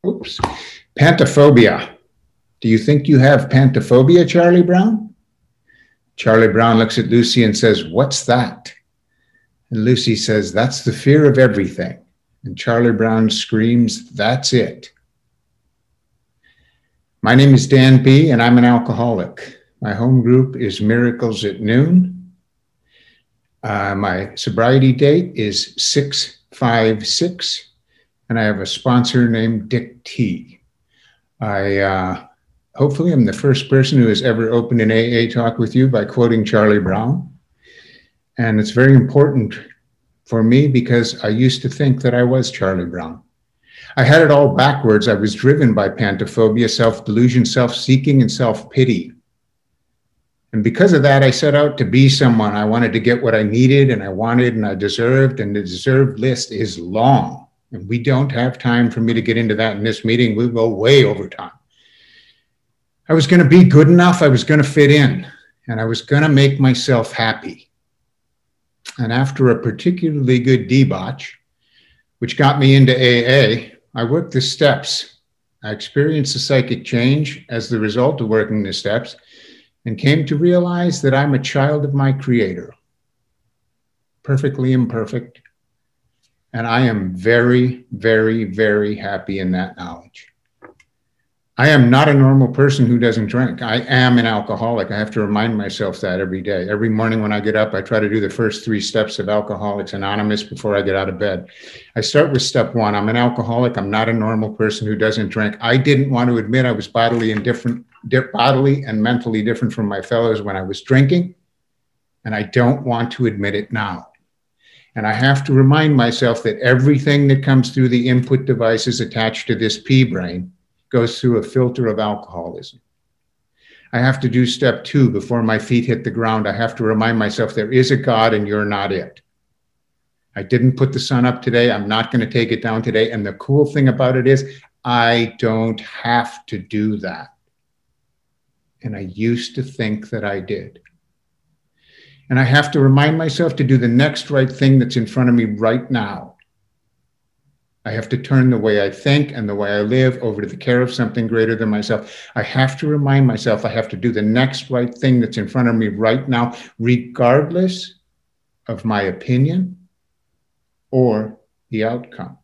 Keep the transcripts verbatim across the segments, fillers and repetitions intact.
Oops. Pantophobia. Do you think you have pantophobia, Charlie Brown? Charlie Brown looks at Lucy and says, "What's that?" And Lucy says, "That's the fear of everything." And Charlie Brown screams, "That's it." My name is Dan B., and I'm an alcoholic. My home group is Miracles at Noon. Uh, my sobriety date is six five six, and I have a sponsor named Dick T. I uh, hopefully am the first person who has ever opened an A A talk with you by quoting Charlie Brown. And it's very important for me because I used to think that I was Charlie Brown. I had it all backwards. I was driven by pantophobia, self-delusion, self-seeking, and self-pity. And because of that, I set out to be someone. I wanted to get what I needed and I wanted and I deserved, and the deserved list is long. And we don't have time for me to get into that in this meeting. We'll go way over time. I was going to be good enough. I was going to fit in, and I was going to make myself happy. And after a particularly good debauch, which got me into A A, I worked the steps. I experienced a psychic change as the result of working the steps and came to realize that I'm a child of my Creator, perfectly imperfect. And I am very, very, very happy in that knowledge. I am not a normal person who doesn't drink. I am an alcoholic. I have to remind myself that every day. Every morning when I get up, I try to do the first three steps of Alcoholics Anonymous before I get out of bed. I start with step one. I'm an alcoholic. I'm not a normal person who doesn't drink. I didn't want to admit I was bodily and different, bodily and mentally different from my fellows when I was drinking, and I don't want to admit it now. And I have to remind myself that everything that comes through the input devices attached to this pea brain goes through a filter of alcoholism. I have to do step two before my feet hit the ground. I have to remind myself there is a God and you're not it. I didn't put the sun up today. I'm not going to take it down today. And the cool thing about it is I don't have to do that. And I used to think that I did. And I have to remind myself to do the next right thing that's in front of me right now. I have to turn the way I think and the way I live over to the care of something greater than myself. I have to remind myself I have to do the next right thing that's in front of me right now, regardless of my opinion or the outcome.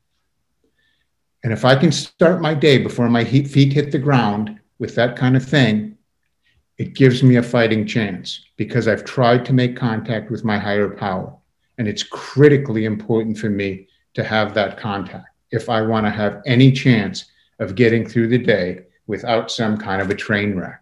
And if I can start my day before my feet hit the ground with that kind of thing, it gives me a fighting chance because I've tried to make contact with my higher power. And it's critically important for me to have that contact if I want to have any chance of getting through the day without some kind of a train wreck.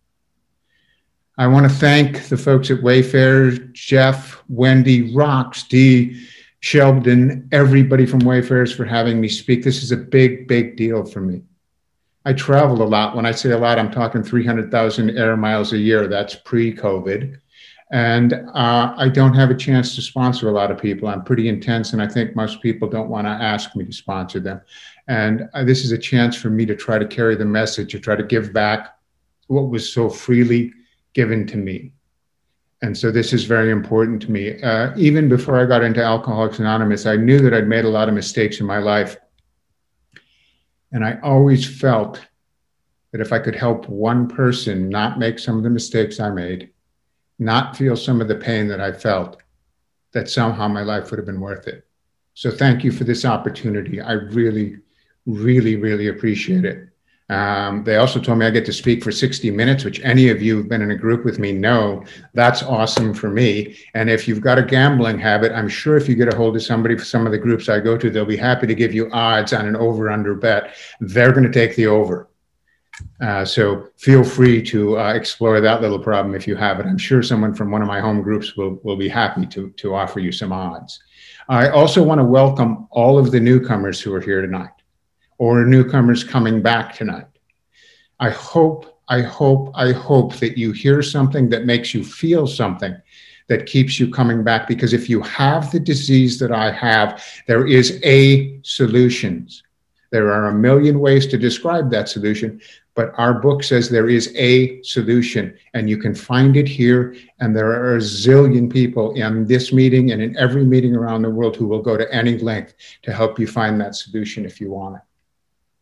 I want to thank the folks at Wayfair, Jeff, Wendy, Rox, Dee, Sheldon, everybody from Wayfair's for having me speak. This is a big, big deal for me. I travel a lot. When I say a lot, I'm talking three hundred thousand air miles a year. That's pre-COVID. And uh, I don't have a chance to sponsor a lot of people. I'm pretty intense, and I think most people don't want to ask me to sponsor them. And uh, this is a chance for me to try to carry the message, to try to give back what was so freely given to me. And so this is very important to me. Uh, even before I got into Alcoholics Anonymous, I knew that I'd made a lot of mistakes in my life. And I always felt that if I could help one person not make some of the mistakes I made, not feel some of the pain that I felt, that somehow my life would have been worth it. So thank you for this opportunity. I really, really, really appreciate it. Um, they also told me I get to speak for sixty minutes, which any of you who've been in a group with me know that's awesome for me. And if you've got a gambling habit, I'm sure if you get a hold of somebody for some of the groups I go to, they'll be happy to give you odds on an over-under bet. They're going to take the over. Uh, so feel free to uh, explore that little problem if you have it. I'm sure someone from one of my home groups will, will be happy to, to offer you some odds. I also want to welcome all of the newcomers who are here tonight, or newcomers coming back tonight. I hope, I hope, I hope that you hear something that makes you feel something that keeps you coming back, because if you have the disease that I have, there is a solution. There are a million ways to describe that solution, but our book says there is a solution, and you can find it here. And there are a zillion people in this meeting and in every meeting around the world who will go to any length to help you find that solution if you want it.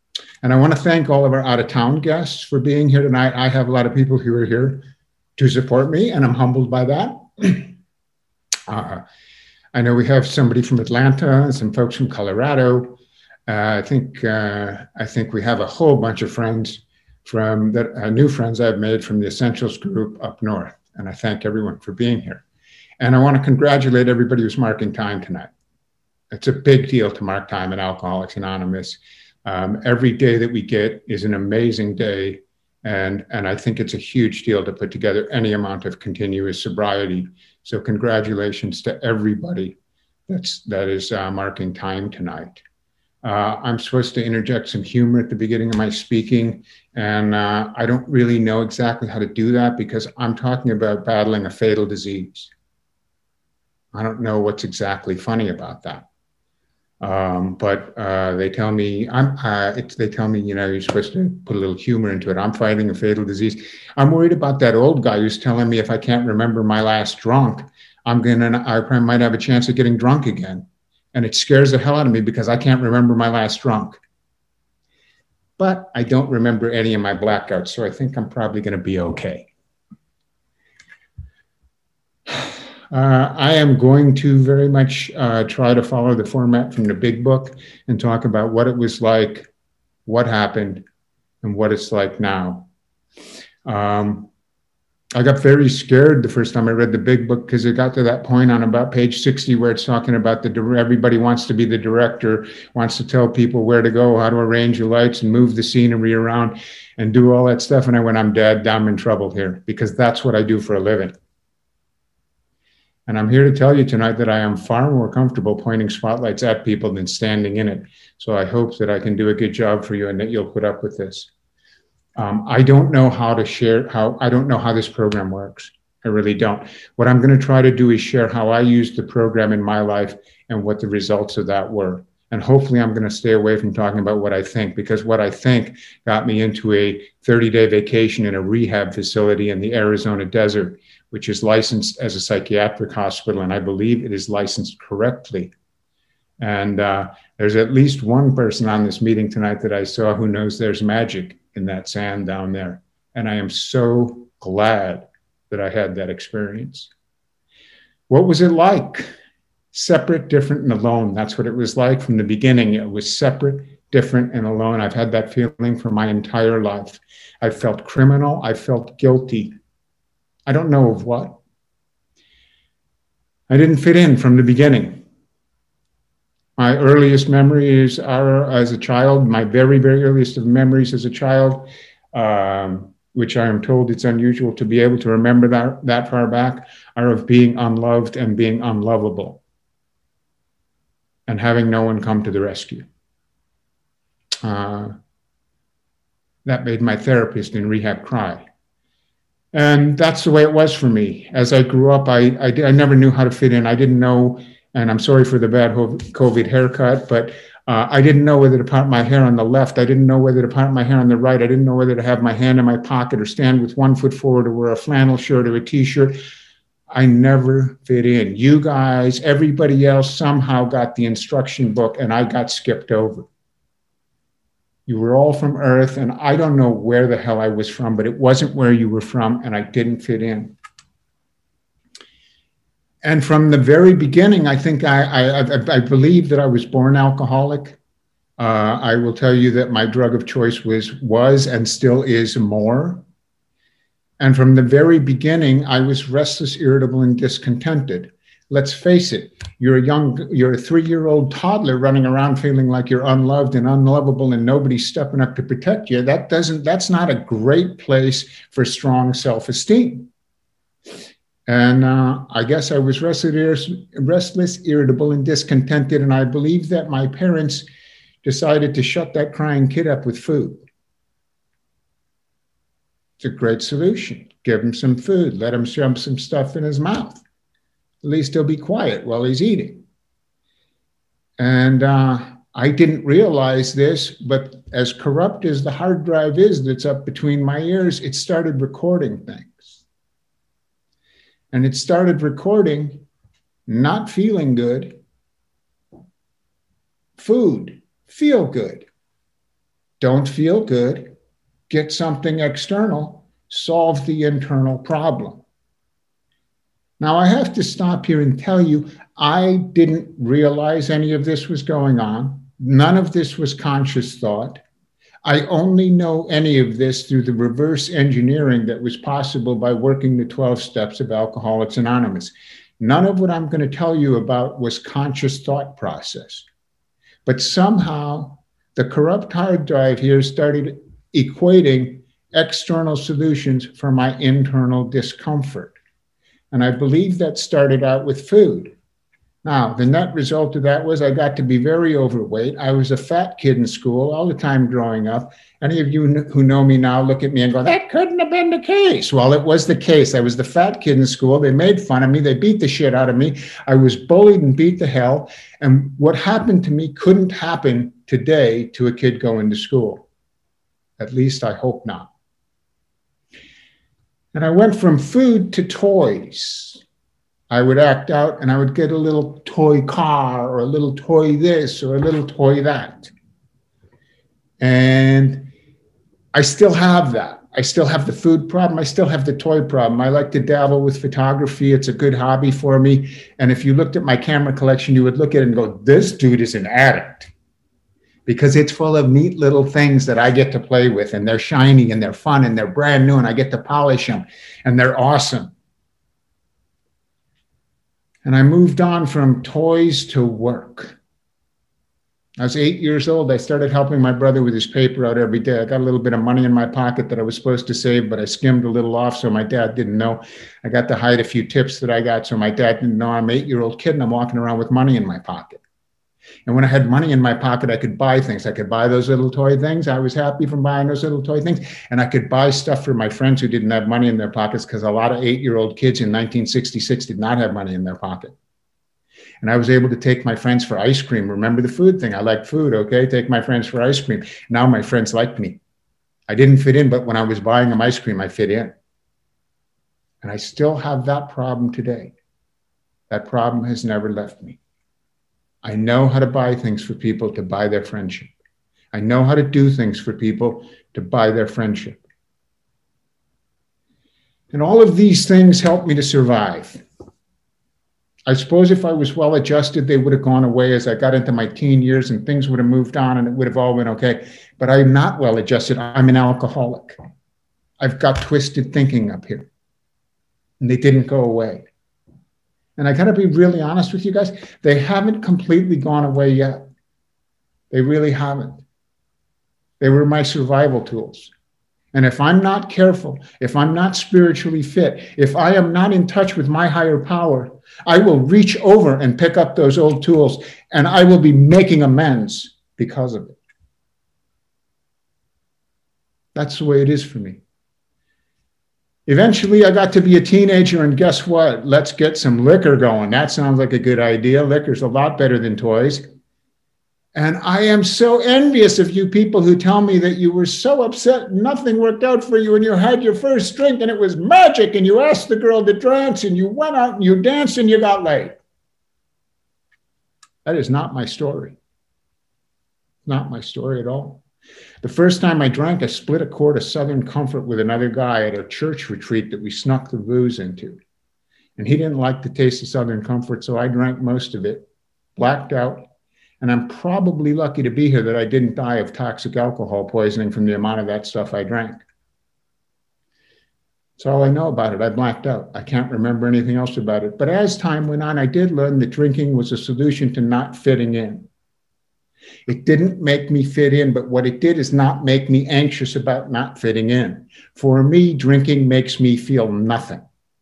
And I want to thank all of our out-of-town guests for being here tonight. I have a lot of people who are here to support me, and I'm humbled by that. uh, I know we have somebody from Atlanta, some folks from Colorado. Uh, I think uh, I think we have a whole bunch of friends from that uh, new friends I've made from the Essentials group up north, and I thank everyone for being here. And I want to congratulate everybody who's marking time tonight. It's a big deal to mark time at Alcoholics Anonymous. Um, every day that we get is an amazing day, and and I think it's a huge deal to put together any amount of continuous sobriety. So congratulations to everybody that's that is uh, marking time tonight. Uh, I'm supposed to interject some humor at the beginning of my speaking, and uh, I don't really know exactly how to do that because I'm talking about battling a fatal disease. I don't know what's exactly funny about that. Um, but uh, they tell me, I'm, uh, it's, they tell me, you know, you're supposed to put a little humor into it. I'm fighting a fatal disease. I'm worried about that old guy who's telling me if I can't remember my last drunk, I'm gonna, I probably might have a chance of getting drunk again. And it scares the hell out of me because I can't remember my last drunk. But I don't remember any of my blackouts, so I think I'm probably gonna be okay. Uh, I am going to very much uh, try to follow the format from the big book and talk about what it was like, what happened, and what it's like now. Um, I got very scared the first time I read the big book because it got to that point on about page sixty where it's talking about the everybody wants to be the director, wants to tell people where to go, how to arrange the lights and move the scenery around and do all that stuff. And I went, I'm dead, I'm in trouble here because that's what I do for a living. And I'm here to tell you tonight that I am far more comfortable pointing spotlights at people than standing in it. So I hope that I can do a good job for you and that you'll put up with this. Um, I don't know how to share, how I don't know how this program works. I really don't. What I'm going to try to do is share how I used the program in my life and what the results of that were. And hopefully I'm going to stay away from talking about what I think, because what I think got me into a thirty-day vacation in a rehab facility in the Arizona desert, which is licensed as a psychiatric hospital, and I believe it is licensed correctly. And uh, there's at least one person on this meeting tonight that I saw who knows there's magic in that sand down there. And I am so glad that I had that experience. What was it like? Separate, different, and alone. That's what it was like from the beginning. It was separate, different, and alone. I've had that feeling for my entire life. I felt criminal. I felt guilty. I don't know of what. I didn't fit in from the beginning. My earliest memories are as a child, my very, very earliest of memories as a child, um, which I am told it's unusual to be able to remember that, that far back, are of being unloved and being unlovable and having no one come to the rescue. Uh, that made my therapist in rehab cry. And that's the way it was for me. As I grew up, I, I, I never knew how to fit in. I didn't know, and I'm sorry for the bad COVID haircut, but uh, I didn't know whether to part my hair on the left. I didn't know whether to part my hair on the right. I didn't know whether to have my hand in my pocket or stand with one foot forward or wear a flannel shirt or a t-shirt. I never fit in. You guys, everybody else somehow got the instruction book and I got skipped over. You were all from Earth, and I don't know where the hell I was from, but it wasn't where you were from, and I didn't fit in. And from the very beginning, I think I, I, I believe that I was born alcoholic. Uh, I will tell you that my drug of choice was, was and still is more. And from the very beginning, I was restless, irritable, and discontented. Let's face it, you're a young, you're a three-year-old toddler running around feeling like you're unloved and unlovable and nobody's stepping up to protect you. That doesn't, that's not a great place for strong self-esteem. And uh, I guess I was restless, restless, irritable, and discontented. And I believe that my parents decided to shut that crying kid up with food. It's a great solution. Give him some food, let him shove some stuff in his mouth. At least he'll be quiet while he's eating. And uh, I didn't realize this, but as corrupt as the hard drive is that's up between my ears, it started recording things. And it started recording not feeling good, food, feel good, don't feel good, get something external, solve the internal problem. Now, I have to stop here and tell you, I didn't realize any of this was going on. None of this was conscious thought. I only know any of this through the reverse engineering that was possible by working the twelve steps of Alcoholics Anonymous. None of what I'm going to tell you about was conscious thought process. But somehow the corrupt hard drive here started equating external solutions for my internal discomfort. And I believe that started out with food. Now, the net result of that was I got to be very overweight. I was a fat kid in school all the time growing up. Any of you who know me now look at me and go, that couldn't have been the case. Well, it was the case. I was the fat kid in school. They made fun of me. They beat the shit out of me. I was bullied and beat to hell. And what happened to me couldn't happen today to a kid going to school. At least I hope not. And I went from food to toys. I would act out and I would get a little toy car or a little toy this or a little toy that. And I still have that. I still have the food problem. I still have the toy problem. I like to dabble with photography. It's a good hobby for me. And if you looked at my camera collection, you would look at it and go, this dude is an addict. Because it's full of neat little things that I get to play with, and they're shiny and they're fun and they're brand new and I get to polish them and they're awesome. And I moved on from toys to work. I was eight years old. I started helping my brother with his paper out every day. I got a little bit of money in my pocket that I was supposed to save, but I skimmed a little off so my dad didn't know. I got to hide a few tips that I got so my dad didn't know. I'm an eight-year-old kid and I'm walking around with money in my pocket. And when I had money in my pocket, I could buy things. I could buy those little toy things. I was happy from buying those little toy things. And I could buy stuff for my friends who didn't have money in their pockets, because a lot of eight-year-old kids in nineteen sixty-six did not have money in their pocket. And I was able to take my friends for ice cream. Remember the food thing? I like food, okay? Take my friends for ice cream. Now my friends like me. I didn't fit in, but when I was buying them ice cream, I fit in. And I still have that problem today. That problem has never left me. I know how to buy things for people to buy their friendship. I know how to do things for people to buy their friendship. And all of these things help me to survive. I suppose if I was well adjusted, they would have gone away as I got into my teen years and things would have moved on and it would have all been okay. But I'm not well adjusted. I'm an alcoholic. I've got twisted thinking up here. And they didn't go away. And I got to be really honest with you guys, they haven't completely gone away yet. They really haven't. They were my survival tools. And if I'm not careful, if I'm not spiritually fit, if I am not in touch with my higher power, I will reach over and pick up those old tools and I will be making amends because of it. That's the way it is for me. Eventually, I got to be a teenager, and guess what? Let's get some liquor going. That sounds like a good idea. Liquor's a lot better than toys. And I am so envious of you people who tell me that you were so upset nothing worked out for you and you had your first drink and it was magic and you asked the girl to dance and you went out and you danced and you got laid. That is not my story. Not my story at all. The first time I drank, I split a quart of Southern Comfort with another guy at a church retreat that we snuck the booze into. And he didn't like the taste of Southern Comfort, so I drank most of it, blacked out. And I'm probably lucky to be here that I didn't die of toxic alcohol poisoning from the amount of that stuff I drank. That's all I know about it. I blacked out. I can't remember anything else about it. But as time went on, I did learn that drinking was a solution to not fitting in. It didn't make me fit in, but what it did is not make me anxious about not fitting in. For me, drinking makes me feel nothing.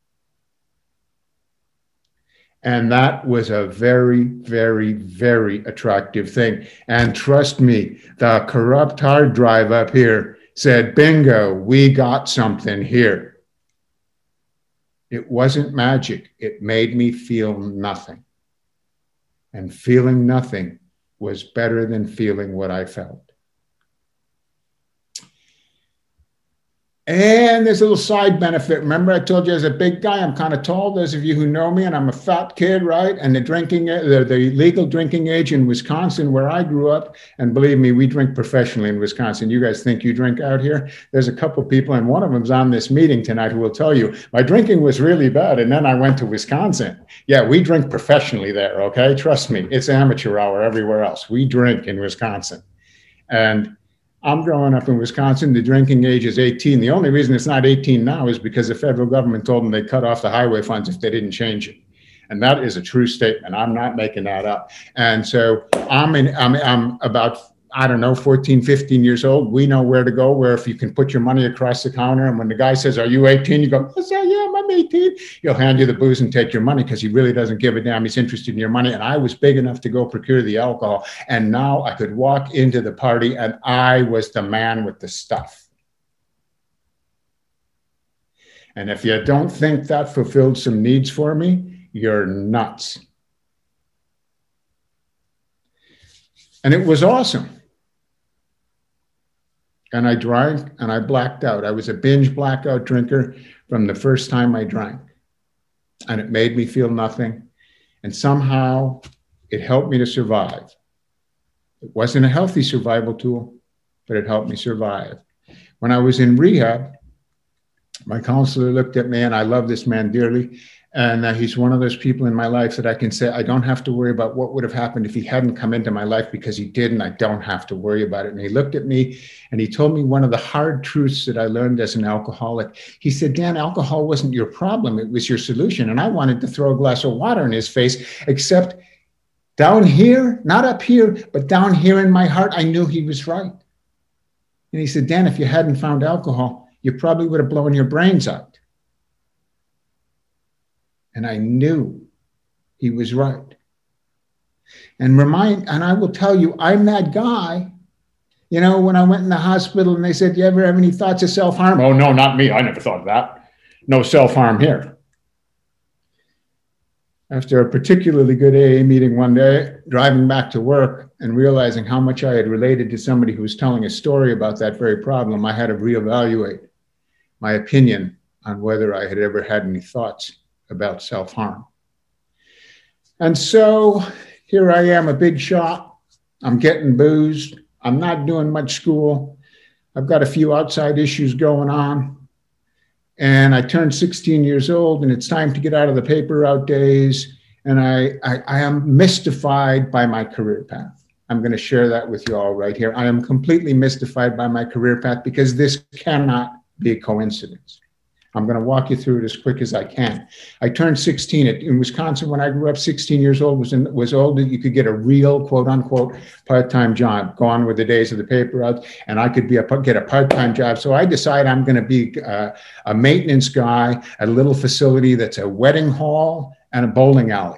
And that was a very, very, very attractive thing. And trust me, the corrupt hard drive up here said, bingo, we got something here. It wasn't magic. It made me feel nothing. And feeling nothing was better than feeling what I felt. And there's a little side benefit. Remember, I told you as a big guy, I'm kind of tall, those of you who know me, and I'm a fat kid, right? And the drinking, the, the legal drinking age in Wisconsin, where I grew up, and believe me, we drink professionally in Wisconsin. You guys think you drink out here? There's a couple people, and one of them's on this meeting tonight who will tell you, my drinking was really bad, and then I went to Wisconsin. Yeah, we drink professionally there, okay? Trust me, it's amateur hour everywhere else. We drink in Wisconsin. And I'm growing up in Wisconsin. The drinking age is eighteen. The only reason it's not eighteen now is because the federal government told them they cut off the highway funds if they didn't change it. And that is a true statement. I'm not making that up. And so I'm in, I'm, I'm about, I don't know, fourteen, fifteen years old. We know where to go, where if you can put your money across the counter, and when the guy says, are you eighteen? You go, yes, I am, I'm eighteen. He'll hand you the booze and take your money because he really doesn't give a damn. He's interested in your money. And I was big enough to go procure the alcohol. And now I could walk into the party and I was the man with the stuff. And if you don't think that fulfilled some needs for me, you're nuts. And it was awesome. And I drank and I blacked out. I was a binge blackout drinker from the first time I drank. And it made me feel nothing. And somehow it helped me to survive. It wasn't a healthy survival tool, but it helped me survive. When I was in rehab, my counselor looked at me, and I love this man dearly. And uh, he's one of those people in my life that I can say, I don't have to worry about what would have happened if he hadn't come into my life, because he did, and I don't have to worry about it. And he looked at me and he told me one of the hard truths that I learned as an alcoholic. He said, Dan, alcohol wasn't your problem. It was your solution. And I wanted to throw a glass of water in his face, except down here, not up here, but down here in my heart, I knew he was right. And he said, Dan, if you hadn't found alcohol, you probably would have blown your brains out. And I knew he was right. And remind, and I will tell you, I'm that guy. You know, when I went in the hospital and they said, do you ever have any thoughts of self-harm? Oh, no, not me. I never thought of that. No self-harm here. After a particularly good A A meeting one day, driving back to work and realizing how much I had related to somebody who was telling a story about that very problem, I had to reevaluate my opinion on whether I had ever had any thoughts about self-harm. And so here I am, a big shot. I'm getting boozed. I'm not doing much school. I've got a few outside issues going on. And I turned sixteen years old, and it's time to get out of the paper route days. And I, I, I am mystified by my career path. I'm going to share that with you all right here. I am completely mystified by my career path because this cannot be a coincidence. I'm going to walk you through it as quick as I can. I turned sixteen in Wisconsin. When I grew up, sixteen years old was in, was old that you could get a real quote unquote part-time job. Gone were the days of the paper route, and I could be a get a part-time job. So I decide I'm going to be uh, a maintenance guy at a little facility that's a wedding hall and a bowling alley,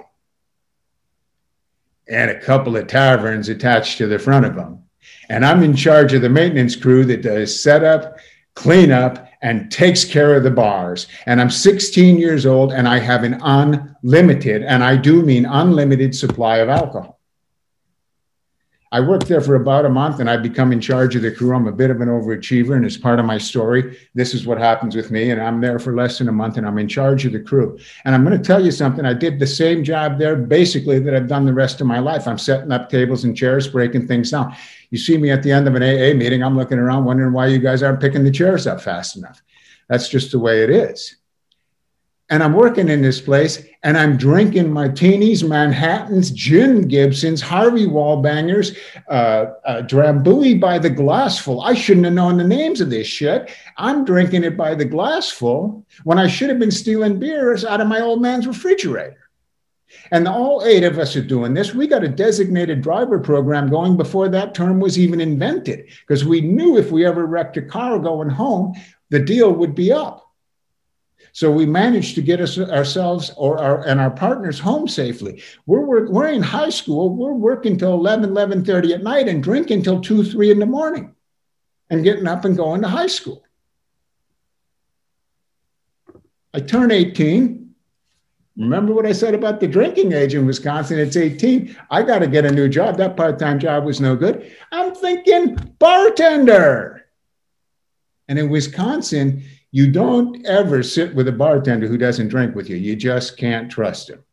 and a couple of taverns attached to the front of them. And I'm in charge of the maintenance crew that does setup, cleanup, and takes care of the bars. And I'm sixteen years old, and I have an unlimited, and I do mean unlimited, supply of alcohol. I worked there for about a month, and I become in charge of the crew. I'm a bit of an overachiever, and as part of my story, this is what happens with me. And I'm there for less than a month, and I'm in charge of the crew. And I'm going to tell you something. I did the same job there, basically, that I've done the rest of my life. I'm setting up tables and chairs, breaking things down. You see me at the end of an A A meeting, I'm looking around wondering why you guys aren't picking the chairs up fast enough. That's just the way it is. And I'm working in this place, and I'm drinking martinis, Manhattans, gin Gibsons, Harvey Wallbangers, uh, uh, Drambuie by the glassful. I shouldn't have known the names of this shit. I'm drinking it by the glassful when I should have been stealing beers out of my old man's refrigerator. And all eight of us are doing this. We got a designated driver program going before that term was even invented, because we knew if we ever wrecked a car going home, the deal would be up. So we managed to get us ourselves or our, and our partners home safely. We're, we're, we're in high school. We're working till eleven, eleven thirty at night and drinking till two, three in the morning and getting up and going to high school. I turn eighteen. Remember what I said about the drinking age in Wisconsin? It's eighteen. I got to get a new job. That part-time job was no good. I'm thinking bartender. And in Wisconsin, you don't ever sit with a bartender who doesn't drink with you. You just can't trust him.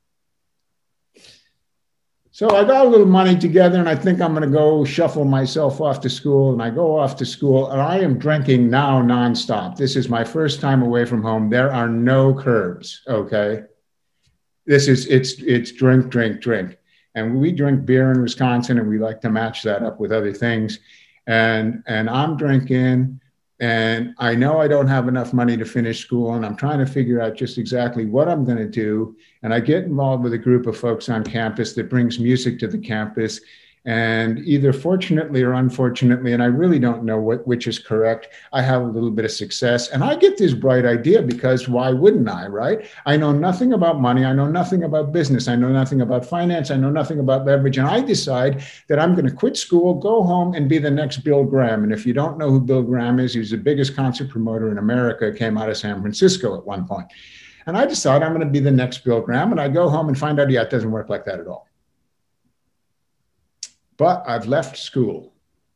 So I got a little money together, and I think I'm going to go shuffle myself off to school. And I go off to school, and I am drinking now nonstop. This is my first time away from home. There are no curbs, okay? This is, it's, it's drink, drink, drink. And we drink beer in Wisconsin, and we like to match that up with other things. And, and I'm drinking, and I know I don't have enough money to finish school, and I'm trying to figure out just exactly what I'm going to do. And I get involved with a group of folks on campus that brings music to the campus. And either fortunately or unfortunately, and I really don't know what, which is correct, I have a little bit of success. And I get this bright idea, because why wouldn't I, right? I know nothing about money. I know nothing about business. I know nothing about finance. I know nothing about leverage. And I decide that I'm going to quit school, go home, and be the next Bill Graham. And if you don't know who Bill Graham is, he's the biggest concert promoter in America, came out of San Francisco at one point. And I decide I'm going to be the next Bill Graham. And I go home and find out, yeah, it doesn't work like that at all. But I've left school.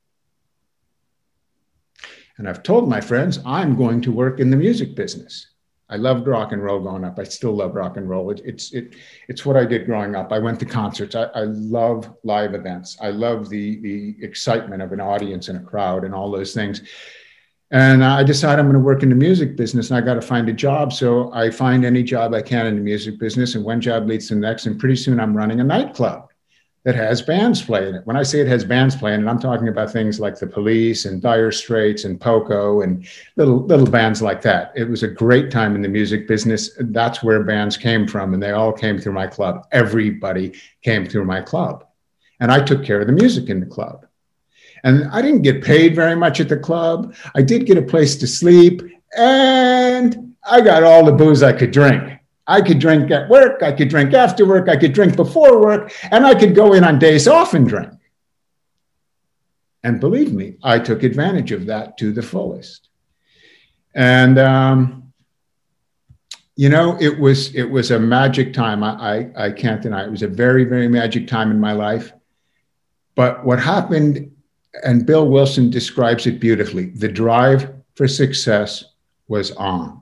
And I've told my friends, I'm going to work in the music business. I loved rock and roll growing up. I still love rock and roll. It, it's, it, it's what I did growing up. I went to concerts. I, I love live events. I love the, the excitement of an audience and a crowd and all those things. And I decided I'm going to work in the music business, and I got to find a job. So I find any job I can in the music business, and one job leads to the next. And pretty soon I'm running a nightclub that has bands playing it. When I say it has bands playing it, I'm talking about things like The Police and Dire Straits and Poco and little little bands like that. It was a great time in the music business. That's where bands came from, and they all came through my club. Everybody came through my club. And I took care of the music in the club. And I didn't get paid very much at the club. I did get a place to sleep, and I got all the booze I could drink. I could drink at work, I could drink after work, I could drink before work, and I could go in on days off and drink. And believe me, I took advantage of that to the fullest. And, um, you know, it was, it was a magic time. I, I, I can't deny it. It was a very, very magic time in my life. But what happened, and Bill Wilson describes it beautifully, the drive for success was on.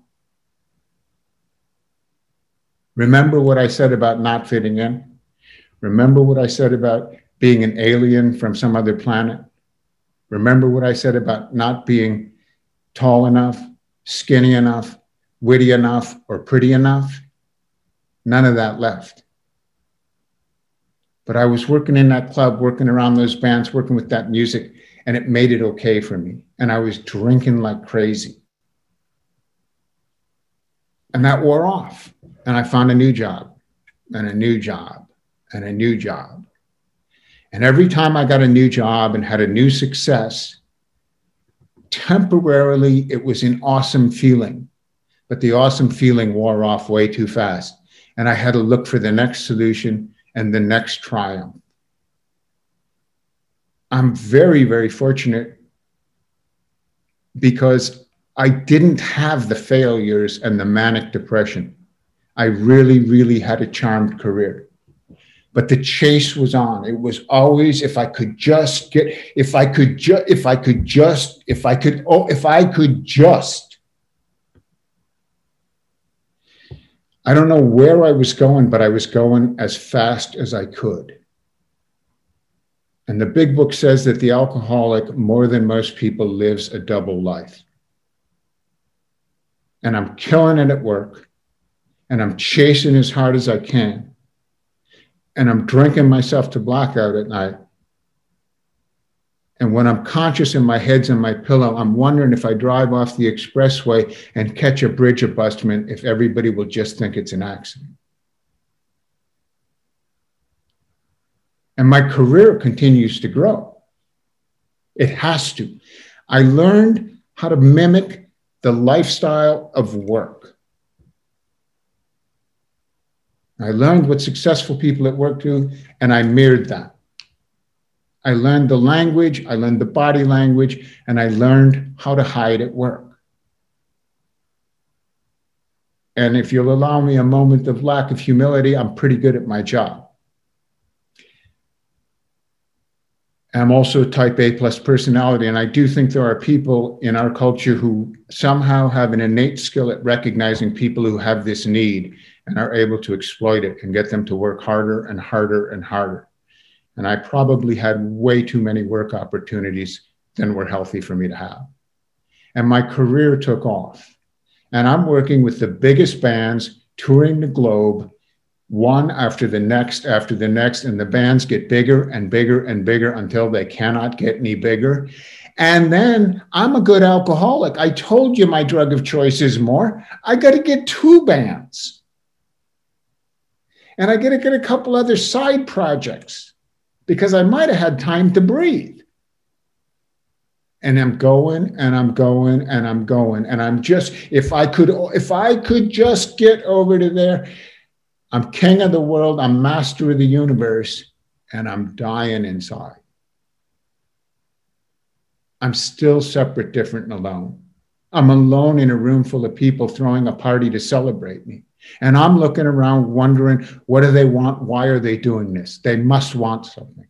Remember what I said about not fitting in? Remember what I said about being an alien from some other planet? Remember what I said about not being tall enough, skinny enough, witty enough, or pretty enough? None of that left. But I was working in that club, working around those bands, working with that music, and it made it okay for me. And I was drinking like crazy. And that wore off. And I found a new job, and a new job, and a new job. And every time I got a new job and had a new success, temporarily it was an awesome feeling. But the awesome feeling wore off way too fast. And I had to look for the next solution and the next triumph. I'm very, very fortunate because I didn't have the failures and the manic depression. I really, really had a charmed career. But the chase was on. It was always, if I could just get, if I could just, if I could just, if I could, oh, if I could just. I don't know where I was going, but I was going as fast as I could. And the big book says that the alcoholic, more than most people, lives a double life. And I'm killing it at work. And I'm chasing as hard as I can. And I'm drinking myself to blackout at night. And when I'm conscious and my head's in my pillow, I'm wondering if I drive off the expressway and catch a bridge abutment, if everybody will just think it's an accident. And my career continues to grow. It has to. I learned how to mimic the lifestyle of work. I learned what successful people at work do, and I mirrored that. I learned the language, I learned the body language, and I learned how to hide at work. And if you'll allow me a moment of lack of humility, I'm pretty good at my job. I'm also type A plus personality. And I do think there are people in our culture who somehow have an innate skill at recognizing people who have this need and are able to exploit it and get them to work harder and harder and harder. And I probably had way too many work opportunities than were healthy for me to have. And my career took off. And I'm working with the biggest bands, touring the globe, one after the next, after the next, and the bands get bigger and bigger and bigger until they cannot get any bigger. And then I'm a good alcoholic. I told you my drug of choice is more. I got to get two bands. And I got to get a couple other side projects because I might have had time to breathe. And I'm going and I'm going and I'm going. And I'm just, if I could, if I could just get over to there, I'm king of the world, I'm master of the universe, and I'm dying inside. I'm still separate, different, and alone. I'm alone in a room full of people throwing a party to celebrate me. And I'm looking around wondering, what do they want? Why are they doing this? They must want something.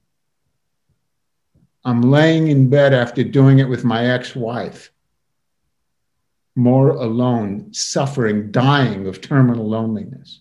I'm laying in bed after doing it with my ex-wife, more alone, suffering, dying of terminal loneliness.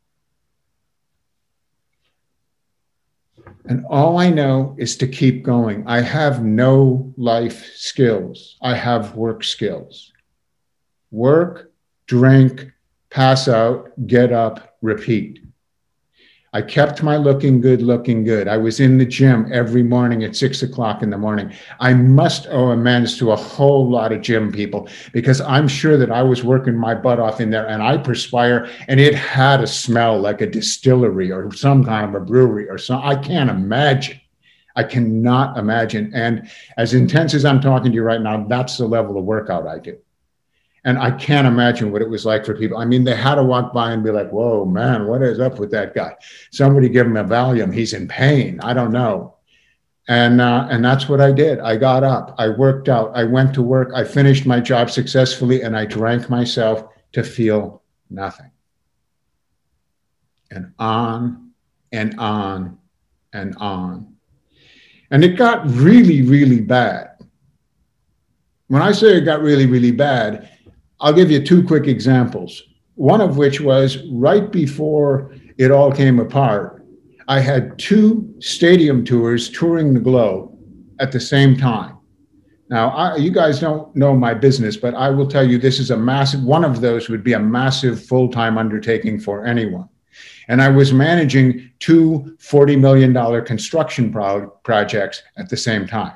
And all I know is to keep going. I have no life skills. I have work skills. Work, drink, pass out, get up, repeat. I kept my looking good, looking good. I was in the gym every morning at six o'clock in the morning. I must owe amends to a whole lot of gym people because I'm sure that I was working my butt off in there and I perspire and it had a smell like a distillery or some kind of a brewery or some. I can't imagine. I cannot imagine. And as intense as I'm talking to you right now, that's the level of workout I do. And I can't imagine what it was like for people. I mean, they had to walk by and be like, whoa, man, what is up with that guy? Somebody give him a Valium. He's in pain. I don't know. And, uh, and that's what I did. I got up. I worked out. I went to work. I finished my job successfully, and I drank myself to feel nothing. And on and on and on. And it got really, really bad. When I say it got really, really bad, I'll give you two quick examples. One of which was right before it all came apart, I had two stadium tours touring the globe at the same time. Now, I, you guys don't know my business, but I will tell you this is a massive, one of those would be a massive full-time undertaking for anyone. And I was managing two forty million dollars construction pro- projects at the same time.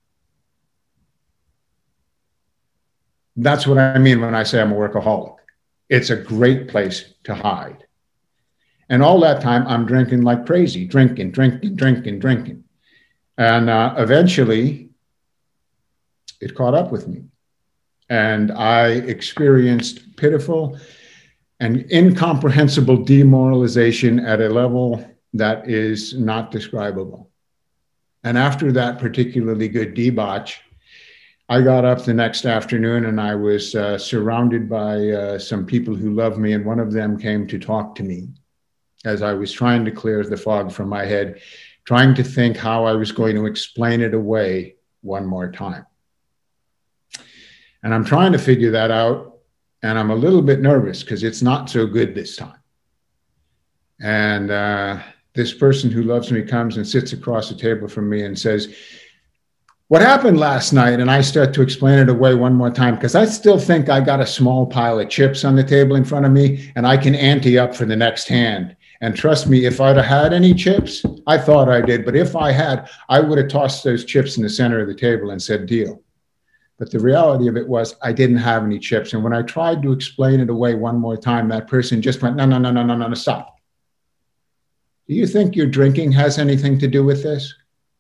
That's what I mean when I say I'm a workaholic. It's a great place to hide. And all that time, I'm drinking like crazy, drinking, drinking, drinking, drinking. And uh, eventually, it caught up with me. And I experienced pitiful and incomprehensible demoralization at a level that is not describable. And after that particularly good debauch, I got up the next afternoon and I was uh, surrounded by uh, some people who love me. And one of them came to talk to me as I was trying to clear the fog from my head, trying to think how I was going to explain it away one more time. And I'm trying to figure that out. And I'm a little bit nervous because it's not so good this time. And uh, this person who loves me comes and sits across the table from me and says, "What happened last night?" And I start to explain it away one more time because I still think I got a small pile of chips on the table in front of me and I can ante up for the next hand. And trust me, if I'd have had any chips, I thought I did, but if I had, I would have tossed those chips in the center of the table and said, deal. But the reality of it was I didn't have any chips. And when I tried to explain it away one more time, that person just went, no, no, no, no, no, no, no, stop. Do you think your drinking has anything to do with this?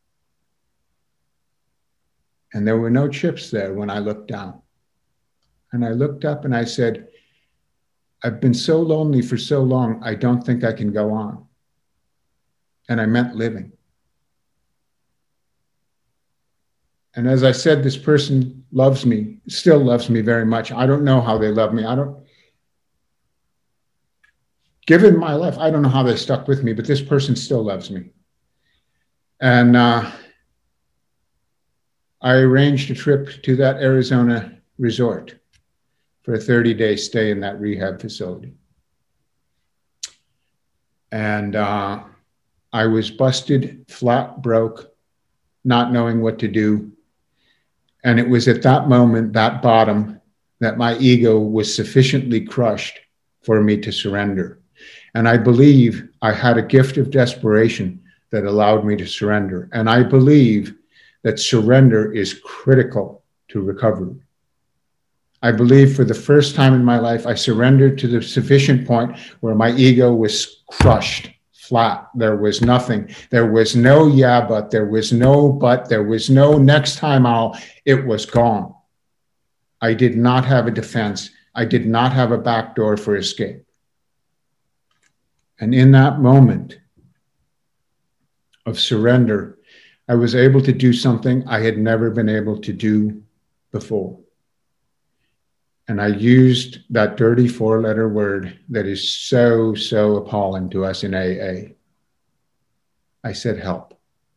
And there were no chips there when I looked down. And I looked up and I said, I've been so lonely for so long, I don't think I can go on. And I meant living. And as I said, this person loves me, still loves me very much. I don't know how they love me. I don't, given my life, I don't know how they stuck with me, but this person still loves me. And uh, I arranged a trip to that Arizona resort for a thirty-day stay in that rehab facility. And uh, I was busted, flat broke, not knowing what to do. And it was at that moment, that bottom, that my ego was sufficiently crushed for me to surrender. And I believe I had a gift of desperation that allowed me to surrender. And I believe that surrender is critical to recovery. I believe for the first time in my life, I surrendered to the sufficient point where my ego was crushed, flat. There was nothing. There was no yeah, but there was no but, there was no next time I'll, it was gone. I did not have a defense. I did not have a backdoor for escape. And in that moment of surrender, I was able to do something I had never been able to do before. And I used that dirty four-letter word that is so, so appalling to us in A A. I said, help.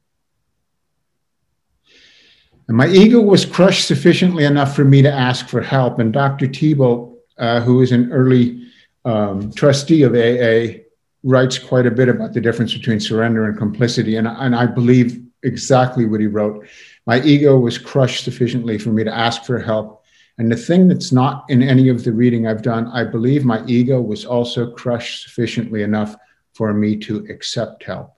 And my ego was crushed sufficiently enough for me to ask for help. And Doctor Thibault, uh, who is an early um, trustee of A A, writes quite a bit about the difference between surrender and complicity. And, and I believe exactly what he wrote. My ego was crushed sufficiently for me to ask for help. And the thing that's not in any of the reading I've done, I believe my ego was also crushed sufficiently enough for me to accept help.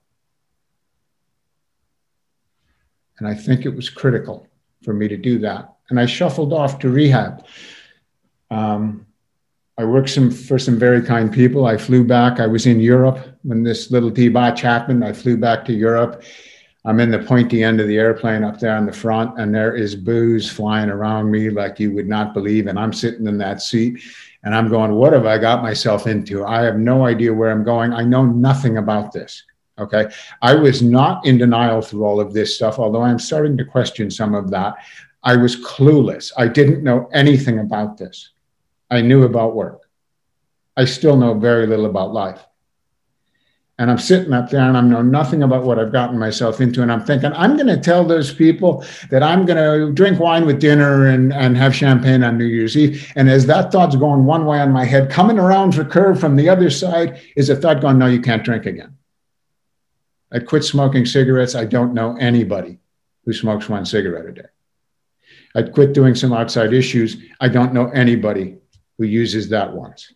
And I think it was critical for me to do that. And I shuffled off to rehab. Um, I worked some, for some very kind people. I flew back. I was in Europe when this little debauch happened. I flew back to Europe. I'm in the pointy end of the airplane up there on the front, and there is booze flying around me like you would not believe. And I'm sitting in that seat and I'm going, what have I got myself into? I have no idea where I'm going. I know nothing about this. Okay. I was not in denial through all of this stuff, although I'm starting to question some of that. I was clueless. I didn't know anything about this. I knew about work. I still know very little about life. And I'm sitting up there and I know nothing about what I've gotten myself into. And I'm thinking, I'm going to tell those people that I'm going to drink wine with dinner and, and have champagne on New Year's Eve. And as that thought's going one way on my head, coming around the curve from the other side is a thought going, no, you can't drink again. I quit smoking cigarettes. I don't know anybody who smokes one cigarette a day. I quit doing some outside issues. I don't know anybody who uses that once.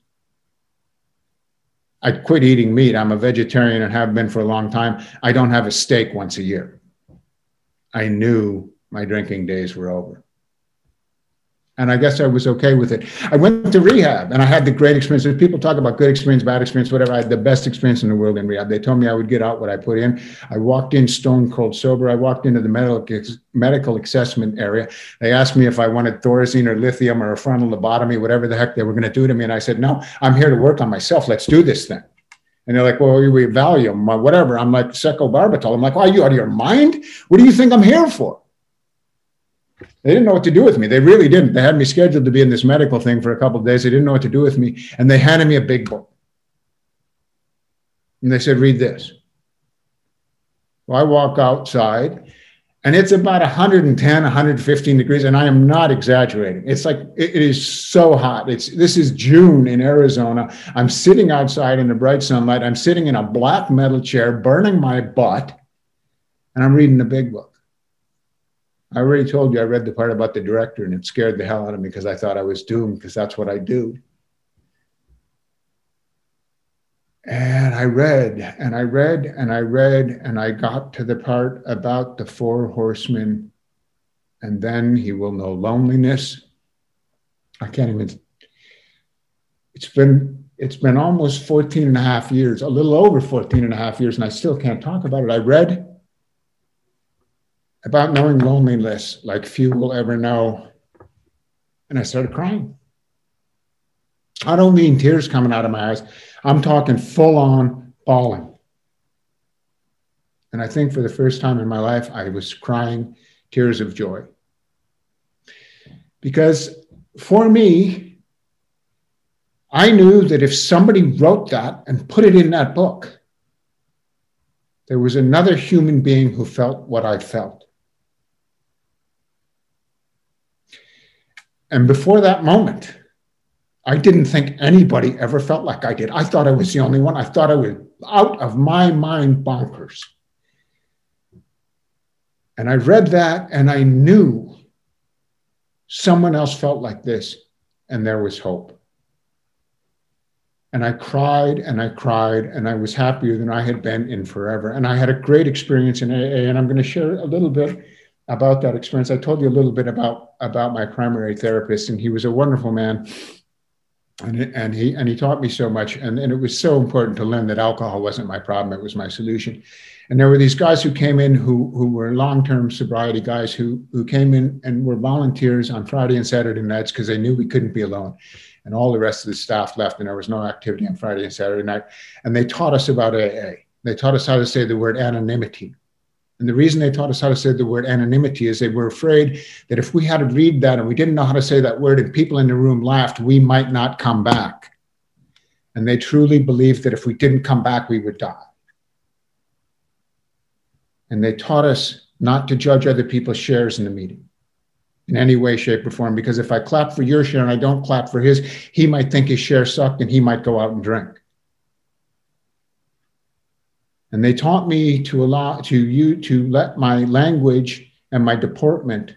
I quit eating meat. I'm a vegetarian and have been for a long time. I don't have a steak once a year. I knew my drinking days were over. And I guess I was okay with it. I went to rehab and I had the great experience. People talk about good experience, bad experience, whatever. I had the best experience in the world in rehab. They told me I would get out what I put in. I walked in stone cold sober. I walked into the medical, medical assessment area. They asked me if I wanted Thorazine or lithium or a frontal lobotomy, whatever the heck they were going to do to me. And I said, no, I'm here to work on myself. Let's do this thing. And they're like, well, we Valium, whatever. I'm like, secobarbital. I'm like, why, are you out of your mind? What do you think I'm here for? They didn't know what to do with me. They really didn't. They had me scheduled to be in this medical thing for a couple of days. They didn't know what to do with me. And they handed me a big book. And they said, read this. Well, I walk outside and it's about one hundred ten, one hundred fifteen degrees. And I am not exaggerating. It's like, it is so hot. It's, this is June in Arizona. I'm sitting outside in the bright sunlight. I'm sitting in a black metal chair, burning my butt. And I'm reading the big book. I already told you I read the part about the director and it scared the hell out of me because I thought I was doomed because that's what I do. And I read and I read and I read and I got to the part about the four horsemen and then he will know loneliness. I can't even, it's been, it's been almost fourteen and a half years, a little over fourteen and a half years and I still can't talk about it. I read about knowing loneliness like few will ever know. And I started crying. I don't mean tears coming out of my eyes. I'm talking full on bawling. And I think for the first time in my life, I was crying tears of joy. Because for me, I knew that if somebody wrote that and put it in that book, there was another human being who felt what I felt. And before that moment, I didn't think anybody ever felt like I did. I thought I was the only one. I thought I was out of my mind bonkers. And I read that and I knew someone else felt like this, and there was hope. And I cried and I cried, and I was happier than I had been in forever. And I had a great experience in A A, and I'm going to share a little bit about that experience. I told you a little bit about, about my primary therapist, and he was a wonderful man. And, and he and he taught me so much. And, and it was so important to learn that alcohol wasn't my problem, it was my solution. And there were these guys who came in who, who were long-term sobriety guys who, who came in and were volunteers on Friday and Saturday nights because they knew we couldn't be alone. And all the rest of the staff left, and there was no activity on Friday and Saturday night. And they taught us about A A. They taught us how to say the word anonymity. And the reason they taught us how to say the word anonymity is they were afraid that if we had to read that and we didn't know how to say that word and people in the room laughed, we might not come back. And they truly believed that if we didn't come back, we would die. And they taught us not to judge other people's shares in the meeting in any way, shape, or form, because if I clap for your share and I don't clap for his, he might think his share sucked and he might go out and drink. And they taught me to allow to you to let my language and my deportment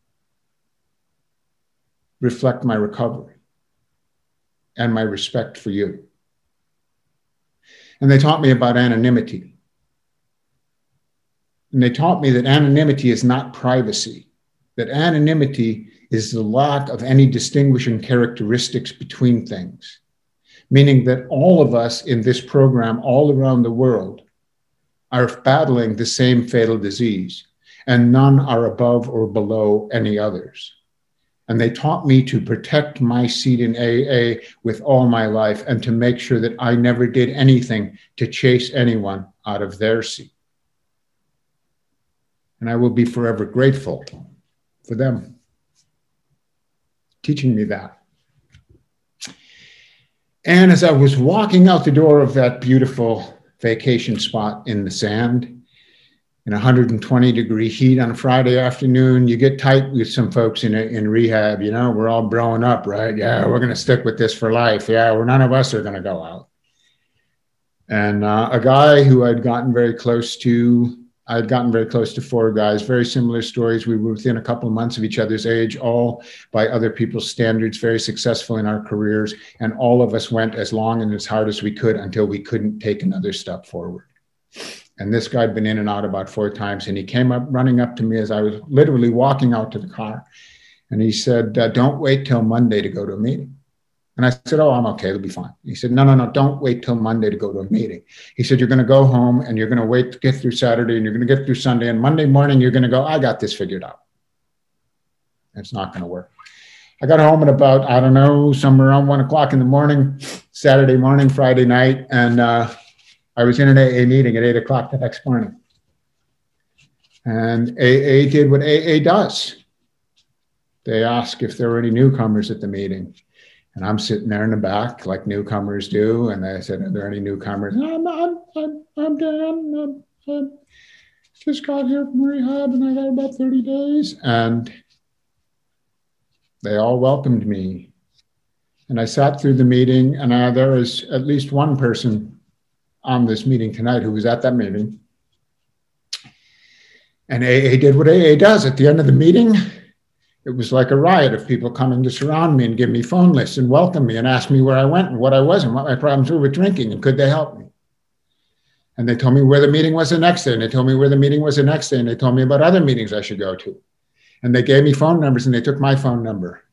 reflect my recovery and my respect for you. And they taught me about anonymity. And they taught me that anonymity is not privacy, that anonymity is the lack of any distinguishing characteristics between things, meaning that all of us in this program all around the world are battling the same fatal disease, and none are above or below any others. And they taught me to protect my seat in A A with all my life and to make sure that I never did anything to chase anyone out of their seat. And I will be forever grateful for them teaching me that. And as I was walking out the door of that beautiful vacation spot in the sand in one hundred twenty degree heat on a Friday afternoon, you get tight with some folks in in rehab. You know, we're all growing up, right? Yeah, we're going to stick with this for life. Yeah, well, none of us are going to go out. And uh, a guy who I'd gotten very close to, I'd gotten very close to four guys, very similar stories. We were within a couple of months of each other's age, all by other people's standards, very successful in our careers. And all of us went as long and as hard as we could until we couldn't take another step forward. And this guy had been in and out about four times. And he came up running up to me as I was literally walking out to the car. And he said, uh, don't wait till Monday to go to a meeting. And I said, oh, I'm okay, it'll be fine. He said, no, no, no, don't wait till Monday to go to a meeting. He said, you're going to go home and you're going to wait to get through Saturday and you're going to get through Sunday. And Monday morning, you're going to go, I got this figured out. It's not going to work. I got home at about, I don't know, somewhere around one o'clock in the morning, Saturday morning, Friday night. And uh, I was in an A A meeting at eight o'clock the next morning. And A A did what A A does. They asked if there were any newcomers at the meeting. And I'm sitting there in the back like newcomers do. And they said, are there any newcomers? I'm, I'm, I'm, I'm Dan. I'm, I just got here from rehab and I got about thirty days. And they all welcomed me. And I sat through the meeting, and uh, there was at least one person on this meeting tonight who was at that meeting. And A A did what A A does. At the end of the meeting, it was like a riot of people coming to surround me and give me phone lists and welcome me and ask me where I went and what I was and what my problems were with drinking and could they help me. And they told me where the meeting was the next day, and they told me where the meeting was the next day, and they told me about other meetings I should go to. And they gave me phone numbers, and they took my phone number.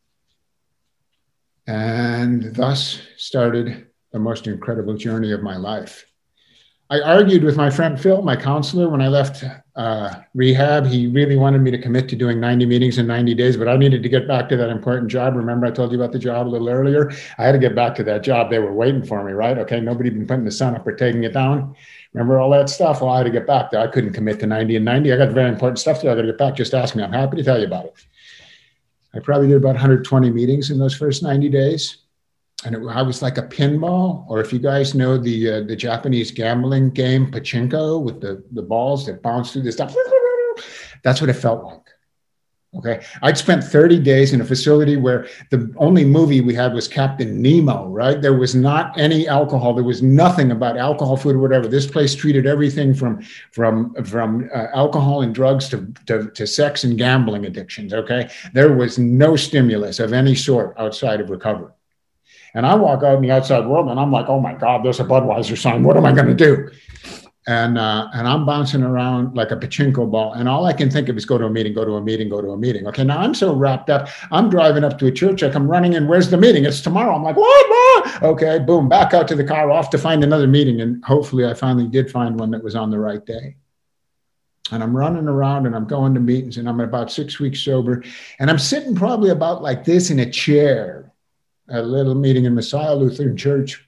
And thus started the most incredible journey of my life. I argued with my friend Phil, my counselor, when I left uh, rehab. He really wanted me to commit to doing ninety meetings in ninety days, but I needed to get back to that important job. Remember, I told you about the job a little earlier? I had to get back to that job. They were waiting for me, right? Okay, nobody had been putting the sun up or taking it down. Remember all that stuff? Well, I had to get back there. I couldn't commit to ninety and ninety. I got very important stuff there. I got to get back. Just ask me. I'm happy to tell you about it. I probably did about one hundred twenty meetings in those first ninety days. And it, I was like a pinball, or if you guys know the uh, the Japanese gambling game, pachinko, with the, the balls that bounce through the stuff. That's what it felt like. Okay. I'd spent thirty days in a facility where the only movie we had was Captain Nemo, right? There was not any alcohol. There was nothing about alcohol, food, or whatever. This place treated everything from, from, from uh, alcohol and drugs to, to, to sex and gambling addictions. Okay. There was no stimulus of any sort outside of recovery. And I walk out in the outside world and I'm like, oh my God, there's a Budweiser sign. What am I going to do? And uh, and I'm bouncing around like a pachinko ball. And all I can think of is go to a meeting, go to a meeting, go to a meeting. Okay, now I'm so wrapped up. I'm driving up to a church. I come running in. Where's the meeting? It's tomorrow. I'm like, what? Okay, boom, back out to the car, off to find another meeting. And hopefully I finally did find one that was on the right day. And I'm running around and I'm going to meetings and I'm about six weeks sober. And I'm sitting probably about like this in a chair at a little meeting in Messiah Lutheran Church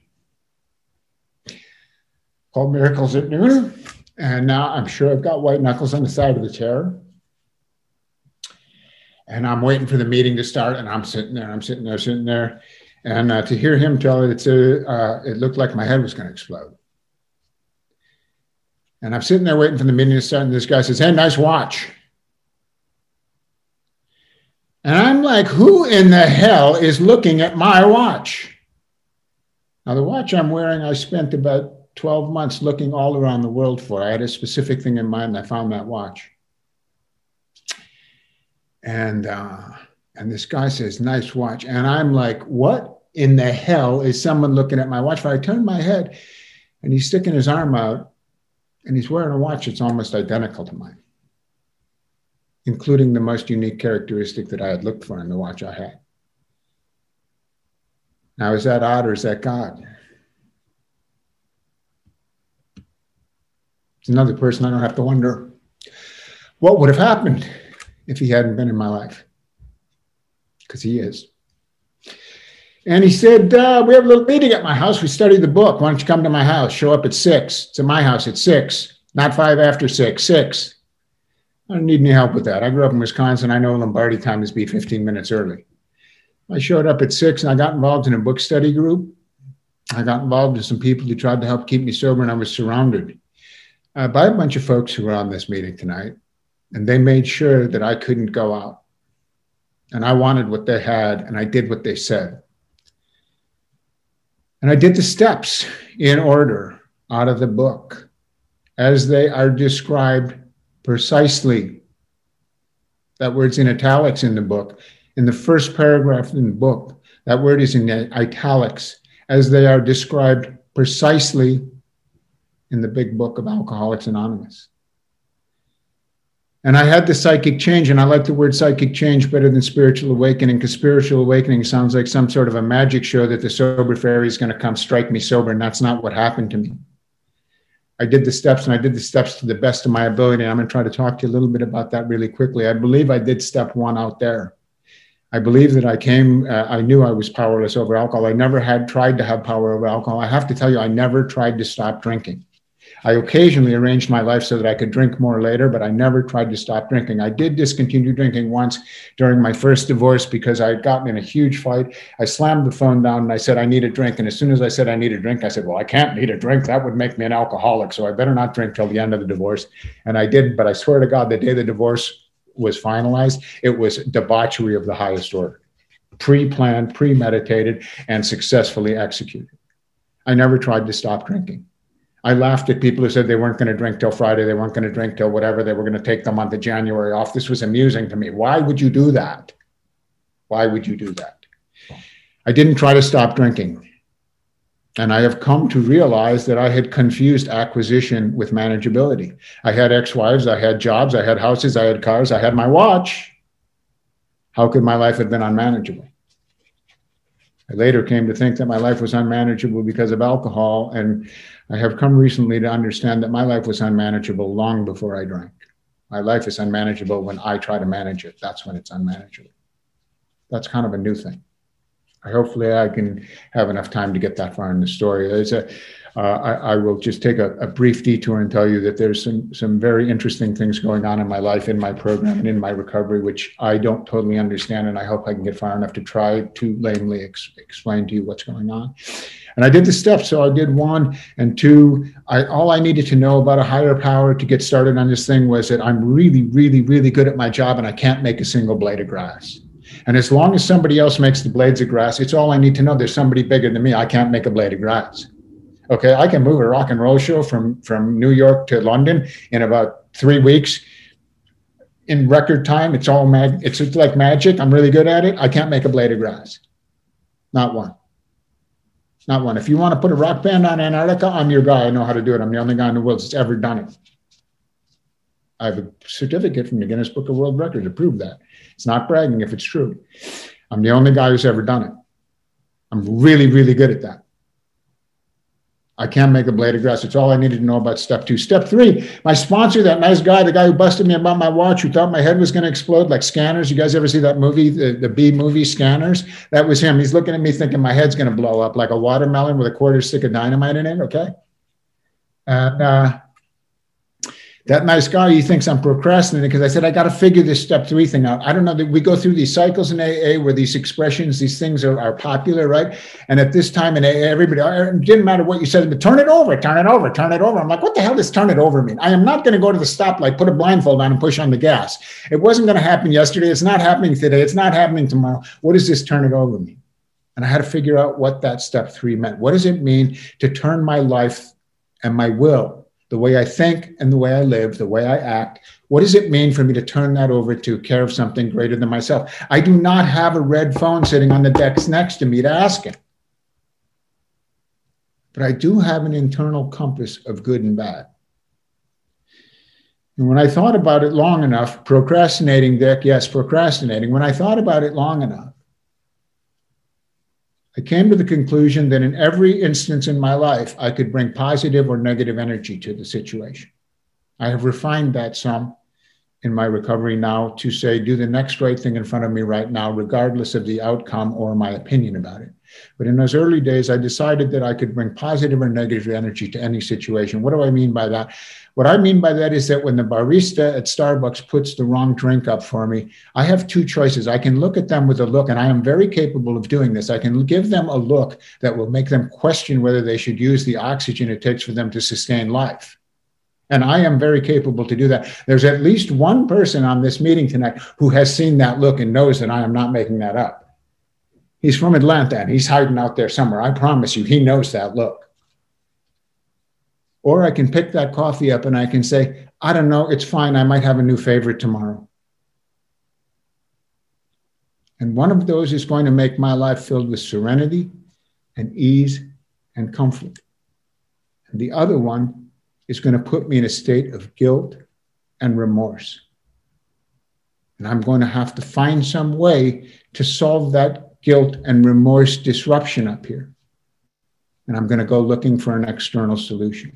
called Miracles at Noon. And now I'm sure I've got white knuckles on the side of the chair. And I'm waiting for the meeting to start. And I'm sitting there, I'm sitting there, sitting there. And uh, to hear him tell it, it's a, uh, it looked like my head was going to explode. And I'm sitting there waiting for the meeting to start. And this guy says, hey, nice watch. And I'm like, who in the hell is looking at my watch? Now, the watch I'm wearing, I spent about twelve months looking all around the world for. I had a specific thing in mind. And I found that watch. And, uh, and this guy says, nice watch. And I'm like, what in the hell is someone looking at my watch for? I turned my head and he's sticking his arm out and he's wearing a watch that's almost identical to mine, including the most unique characteristic that I had looked for in the watch I had. Now, is that odd or is that God? It's another person I don't have to wonder what would have happened if he hadn't been in my life, because he is. And he said, uh, we have a little meeting at my house. We study the book. Why don't you come to my house? Show up at six. It's at my house at six, not five after six, six. I don't need any help with that. I grew up in Wisconsin. I know Lombardi time is be fifteen minutes early. I showed up at six and I got involved in a book study group. I got involved with some people who tried to help keep me sober, and I was surrounded uh, by a bunch of folks who were on this meeting tonight. And they made sure that I couldn't go out. And I wanted what they had, and I did what they said. And I did the steps in order out of the book as they are described precisely. That word's in italics in the book. In the first paragraph in the book, that word is in italics as they are described precisely in the big book of Alcoholics Anonymous. And I had the psychic change, and I like the word psychic change better than spiritual awakening, because spiritual awakening sounds like some sort of a magic show that the sober fairy is going to come strike me sober, and that's not what happened to me. I did the steps, and I did the steps to the best of my ability. I'm going to try to talk to you a little bit about that really quickly. I believe I did step one out there. I believe that I came, uh, I knew I was powerless over alcohol. I never had tried to have power over alcohol. I have to tell you, I never tried to stop drinking. I occasionally arranged my life so that I could drink more later, but I never tried to stop drinking. I did discontinue drinking once during my first divorce because I had gotten in a huge fight. I slammed the phone down and I said, I need a drink. And as soon as I said I need a drink, I said, well, I can't need a drink. That would make me an alcoholic. So I better not drink till the end of the divorce. And I did, but I swear to God, the day the divorce was finalized, it was debauchery of the highest order, pre-planned, premeditated, and successfully executed. I never tried to stop drinking. I laughed at people who said they weren't going to drink till Friday, they weren't going to drink till whatever, they were going to take the month of January off. This was amusing to me. Why would you do that? Why would you do that? I didn't try to stop drinking. And I have come to realize that I had confused acquisition with manageability. I had ex-wives, I had jobs, I had houses, I had cars, I had my watch. How could my life have been unmanageable? I later came to think that my life was unmanageable because of alcohol, and I have come recently to understand that my life was unmanageable long before I drank. My life is unmanageable when I try to manage it. That's when it's unmanageable. That's kind of a new thing. hopefully I can have enough time to get that far in the story. There's a, uh, I, I will just take a, a brief detour and tell you that there's some, some very interesting things going on in my life, in my program, and in my recovery, which I don't totally understand. And I hope I can get far enough to try to lamely ex- explain to you what's going on. And I did the steps. So I did one and two. I, all I needed to know about a higher power to get started on this thing was that I'm really, really, really good at my job and I can't make a single blade of grass. And as long as somebody else makes the blades of grass, it's all I need to know. There's somebody bigger than me. I can't make a blade of grass. Okay, I can move a rock and roll show from, from New York to London in about three weeks in record time. It's all mag. It's like magic. I'm really good at it. I can't make a blade of grass. Not one. Not one. If you want to put a rock band on Antarctica, I'm your guy. I know how to do it. I'm the only guy in the world that's ever done it. I have a certificate from the Guinness Book of World Records to prove that. It's not bragging if it's true. I'm the only guy who's ever done it. I'm really, really good at that. I can't make a blade of grass. It's all I needed to know about step two. Step three, my sponsor, that nice guy, the guy who busted me about my watch, who thought my head was going to explode like Scanners. You guys ever see that movie, the, the B movie, Scanners? That was him. He's looking at me thinking my head's going to blow up like a watermelon with a quarter stick of dynamite in it, okay? And uh, that nice guy, he thinks I'm procrastinating because I said, I got to figure this step three thing out. I don't know that we go through these cycles in A A where these expressions, these things are, are popular, right? And at this time in A A, everybody, it didn't matter what you said, but turn it over, turn it over, turn it over. I'm like, what the hell does turn it over mean? I am not going to go to the stoplight, put a blindfold on and push on the gas. It wasn't going to happen yesterday. It's not happening today. It's not happening tomorrow. What does this turn it over mean? And I had to figure out what that step three meant. What does it mean to turn my life and my will, the way I think and the way I live, the way I act, what does it mean for me to turn that over to care of something greater than myself? I do not have a red phone sitting on the desk next to me to ask it. But I do have an internal compass of good and bad. And when I thought about it long enough, procrastinating, Dick, yes, procrastinating, when I thought about it long enough, I came to the conclusion that in every instance in my life, I could bring positive or negative energy to the situation. I have refined that some in my recovery now to say, do the next right thing in front of me right now, regardless of the outcome or my opinion about it. But in those early days, I decided that I could bring positive or negative energy to any situation. What do I mean by that? What I mean by that is that when the barista at Starbucks puts the wrong drink up for me, I have two choices. I can look at them with a look, and I am very capable of doing this. I can give them a look that will make them question whether they should use the oxygen it takes for them to sustain life. And I am very capable to do that. There's at least one person on this meeting tonight who has seen that look and knows that I am not making that up. He's from Atlanta and he's hiding out there somewhere. I promise you, he knows that look. Or I can pick that coffee up and I can say, I don't know, it's fine. I might have a new favorite tomorrow. And one of those is going to make my life filled with serenity and ease and comfort. And the other one is going to put me in a state of guilt and remorse. And I'm going to have to find some way to solve that guilt and remorse disruption up here. And I'm going to go looking for an external solution.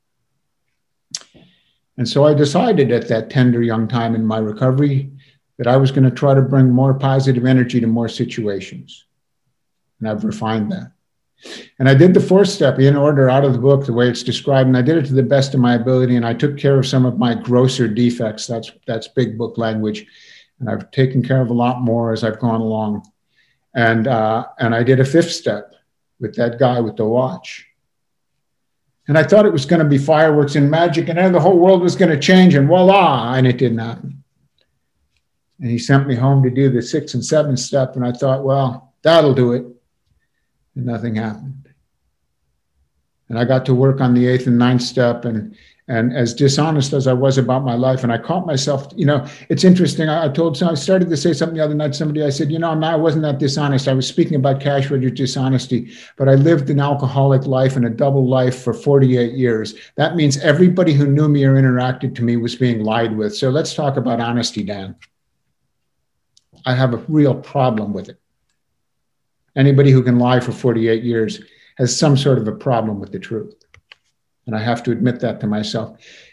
And so I decided at that tender young time in my recovery that I was going to try to bring more positive energy to more situations. And I've refined that. And I did the fourth step in order out of the book, the way it's described, and I did it to the best of my ability. And I took care of some of my grosser defects. That's, that's big book language. And I've taken care of a lot more as I've gone along. And, uh, and I did a fifth step with that guy with the watch. And I thought it was going to be fireworks and magic, and then the whole world was going to change, and voila, and it didn't happen. And he sent me home to do the sixth and seventh step, and I thought, well, that'll do it. And nothing happened. And I got to work on the eighth and ninth step, and and as dishonest as I was about my life, and I caught myself, you know, it's interesting. I, I told, I started to say something the other night to somebody. I said, you know, I wasn't that dishonest. I was speaking about cash register dishonesty, but I lived an alcoholic life and a double life for forty-eight years. That means everybody who knew me or interacted to me was being lied with. So let's talk about honesty, Dan. I have a real problem with it. Anybody who can lie for forty-eight years has some sort of a problem with the truth. And I have to admit that to myself.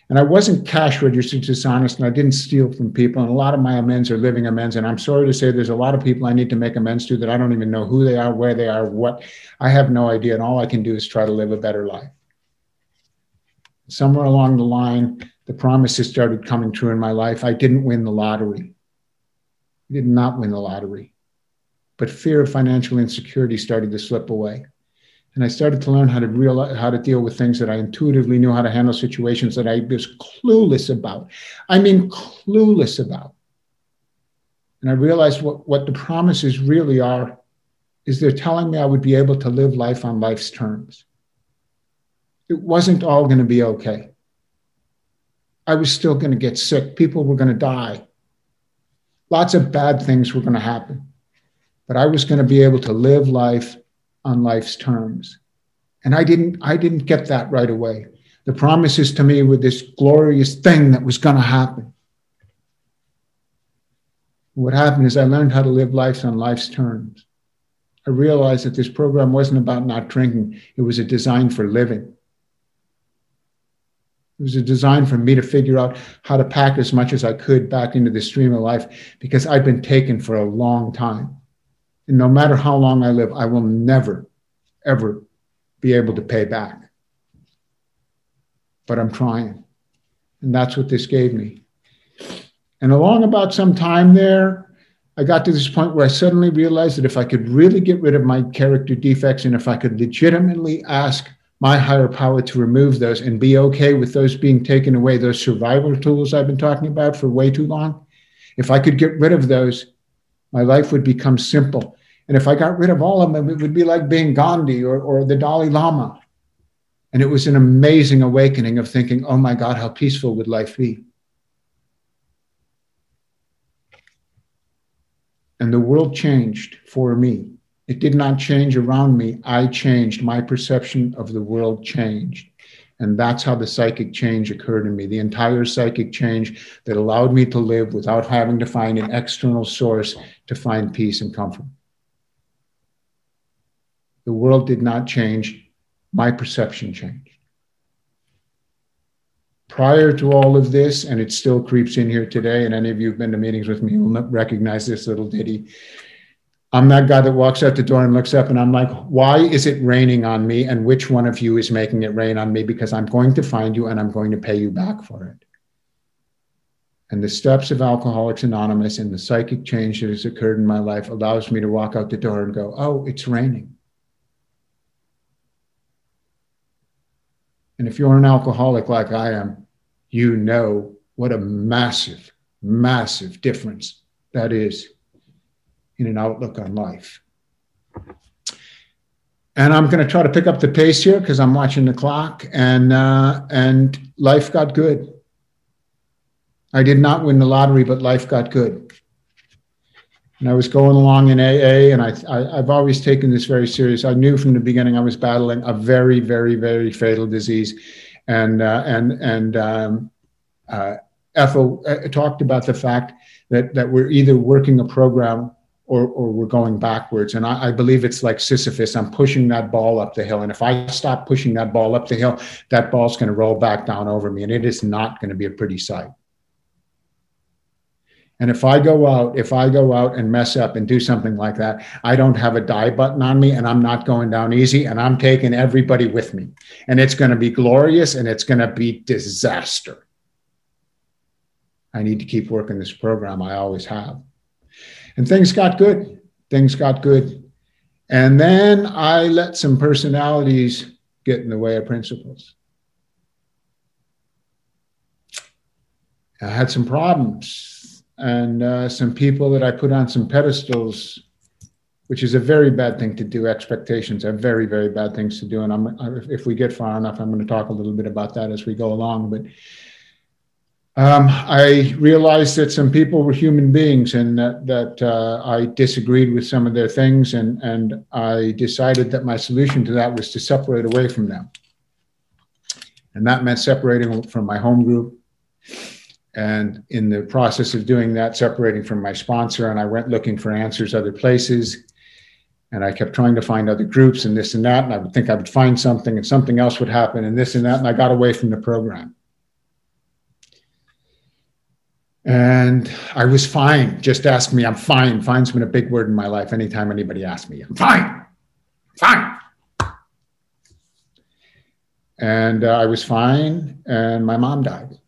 And I wasn't cash register dishonest, and I didn't steal from people. And a lot of my amends are living amends. And I'm sorry to say there's a lot of people I need to make amends to that I don't even know who they are, where they are, what. I have no idea. And all I can do is try to live a better life. Somewhere along the line, the promises started coming true in my life. I didn't win the lottery. I did not win the lottery. But fear of financial insecurity started to slip away. And I started to learn how to realize, how to deal with things that I intuitively knew how to handle, situations that I was clueless about. I mean, clueless about. And I realized what, what the promises really are is they're telling me I would be able to live life on life's terms. It wasn't all going to be okay. I was still going to get sick. People were going to die. Lots of bad things were going to happen. But I was going to be able to live life on life's terms. And I didn't, I didn't get that right away. The promises to me were this glorious thing that was going to happen. What happened is I learned how to live life on life's terms. I realized that this program wasn't about not drinking. It was a design for living. It was a design for me to figure out how to pack as much as I could back into the stream of life, because I'd been taken for a long time. And no matter how long I live, I will never, ever be able to pay back. But I'm trying. And that's what this gave me. And along about some time there, I got to this point where I suddenly realized that if I could really get rid of my character defects, and if I could legitimately ask my higher power to remove those and be okay with those being taken away, those survival tools I've been talking about for way too long, if I could get rid of those, my life would become simple. And if I got rid of all of them, it would be like being Gandhi or, or the Dalai Lama. And it was an amazing awakening of thinking, oh my God, how peaceful would life be? And the world changed for me. It did not change around me. I changed. My perception of the world changed. And that's how the psychic change occurred in me. The entire psychic change that allowed me to live without having to find an external source to find peace and comfort. The world did not change. My perception changed. Prior to all of this, and it still creeps in here today, and any of you who've been to meetings with me will recognize this little ditty. I'm that guy that walks out the door and looks up and I'm like, why is it raining on me? And which one of you is making it rain on me? Because I'm going to find you and I'm going to pay you back for it. And the steps of Alcoholics Anonymous and the psychic change that has occurred in my life allows me to walk out the door and go, oh, it's raining. And if you're an alcoholic like I am, you know what a massive, massive difference that is in an outlook on life. And I'm going to try to pick up the pace here because I'm watching the clock, and uh, and life got good. I did not win the lottery, but life got good. And I was going along in A A, and I, I, I've always taken this very serious. I knew from the beginning I was battling a very, very, very fatal disease. And, uh, and, and um, uh, Ethel uh, talked about the fact that, that we're either working a program or, or we're going backwards. And I, I believe it's like Sisyphus. I'm pushing that ball up the hill. And if I stop pushing that ball up the hill, that ball's going to roll back down over me. And it is not going to be a pretty sight. And if I go out, if I go out and mess up and do something like that, I don't have a die button on me and I'm not going down easy and I'm taking everybody with me. And it's going to be glorious and it's going to be disaster. I need to keep working this program. I always have. And things got good. Things got good. And then I let some personalities get in the way of principles. I had some problems. And uh, some people that I put on some pedestals, which is a very bad thing to do. Expectations are very, very bad things to do. And I'm, if we get far enough, I'm going to talk a little bit about that as we go along. But um, I realized that some people were human beings and that, that uh, I disagreed with some of their things. And, and I decided that my solution to that was to separate away from them. And that meant separating from my home group. And in the process of doing that, separating from my sponsor, and I went looking for answers other places. And I kept trying to find other groups and this and that. And I would think I would find something and something else would happen and this and that. And I got away from the program. And I was fine. Just ask me, I'm fine. Fine's been a big word in my life. Anytime anybody asks me, I'm fine, fine. And uh, I was fine, and my mom died.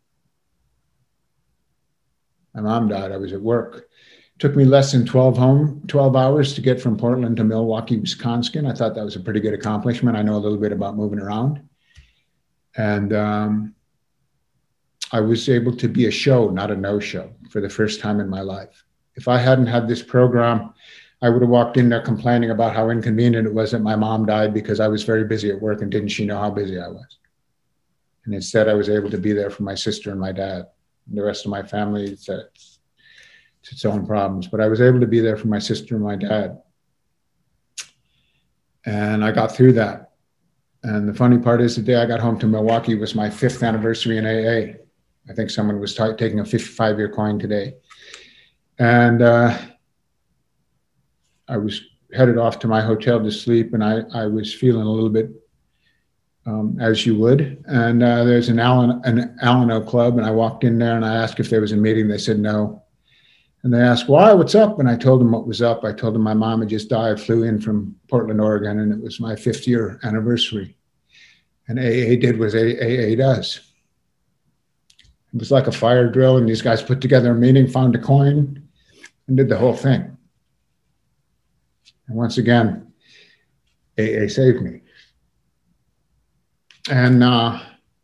My mom died. I was at work. It took me less than twelve home, twelve hours to get from Portland to Milwaukee, Wisconsin. I thought that was a pretty good accomplishment. I know a little bit about moving around. And um, I was able to be a show, not a no-show, for the first time in my life. If I hadn't had this program, I would have walked in there complaining about how inconvenient it was that my mom died because I was very busy at work and didn't she know how busy I was. And instead, I was able to be there for my sister and my dad. And the rest of my family, it's, it's, it's its own problems. But I was able to be there for my sister and my dad. And I got through that. And the funny part is the day I got home to Milwaukee was my fifth anniversary in A A. I think someone was t- taking a fifty-five-year coin today. And uh, I was headed off to my hotel to sleep, and I, I was feeling a little bit um, as you would. And uh, there's an Allen, an Alano club, and I walked in there and I asked if there was a meeting. They said no. And they asked, why, what's up? And I told them what was up. I told them my mom had just died, flew in from Portland, Oregon, and it was my fifth year anniversary. And A A did what A A does. It was like a fire drill, and these guys put together a meeting, found a coin, and did the whole thing. And once again, A A saved me. And uh,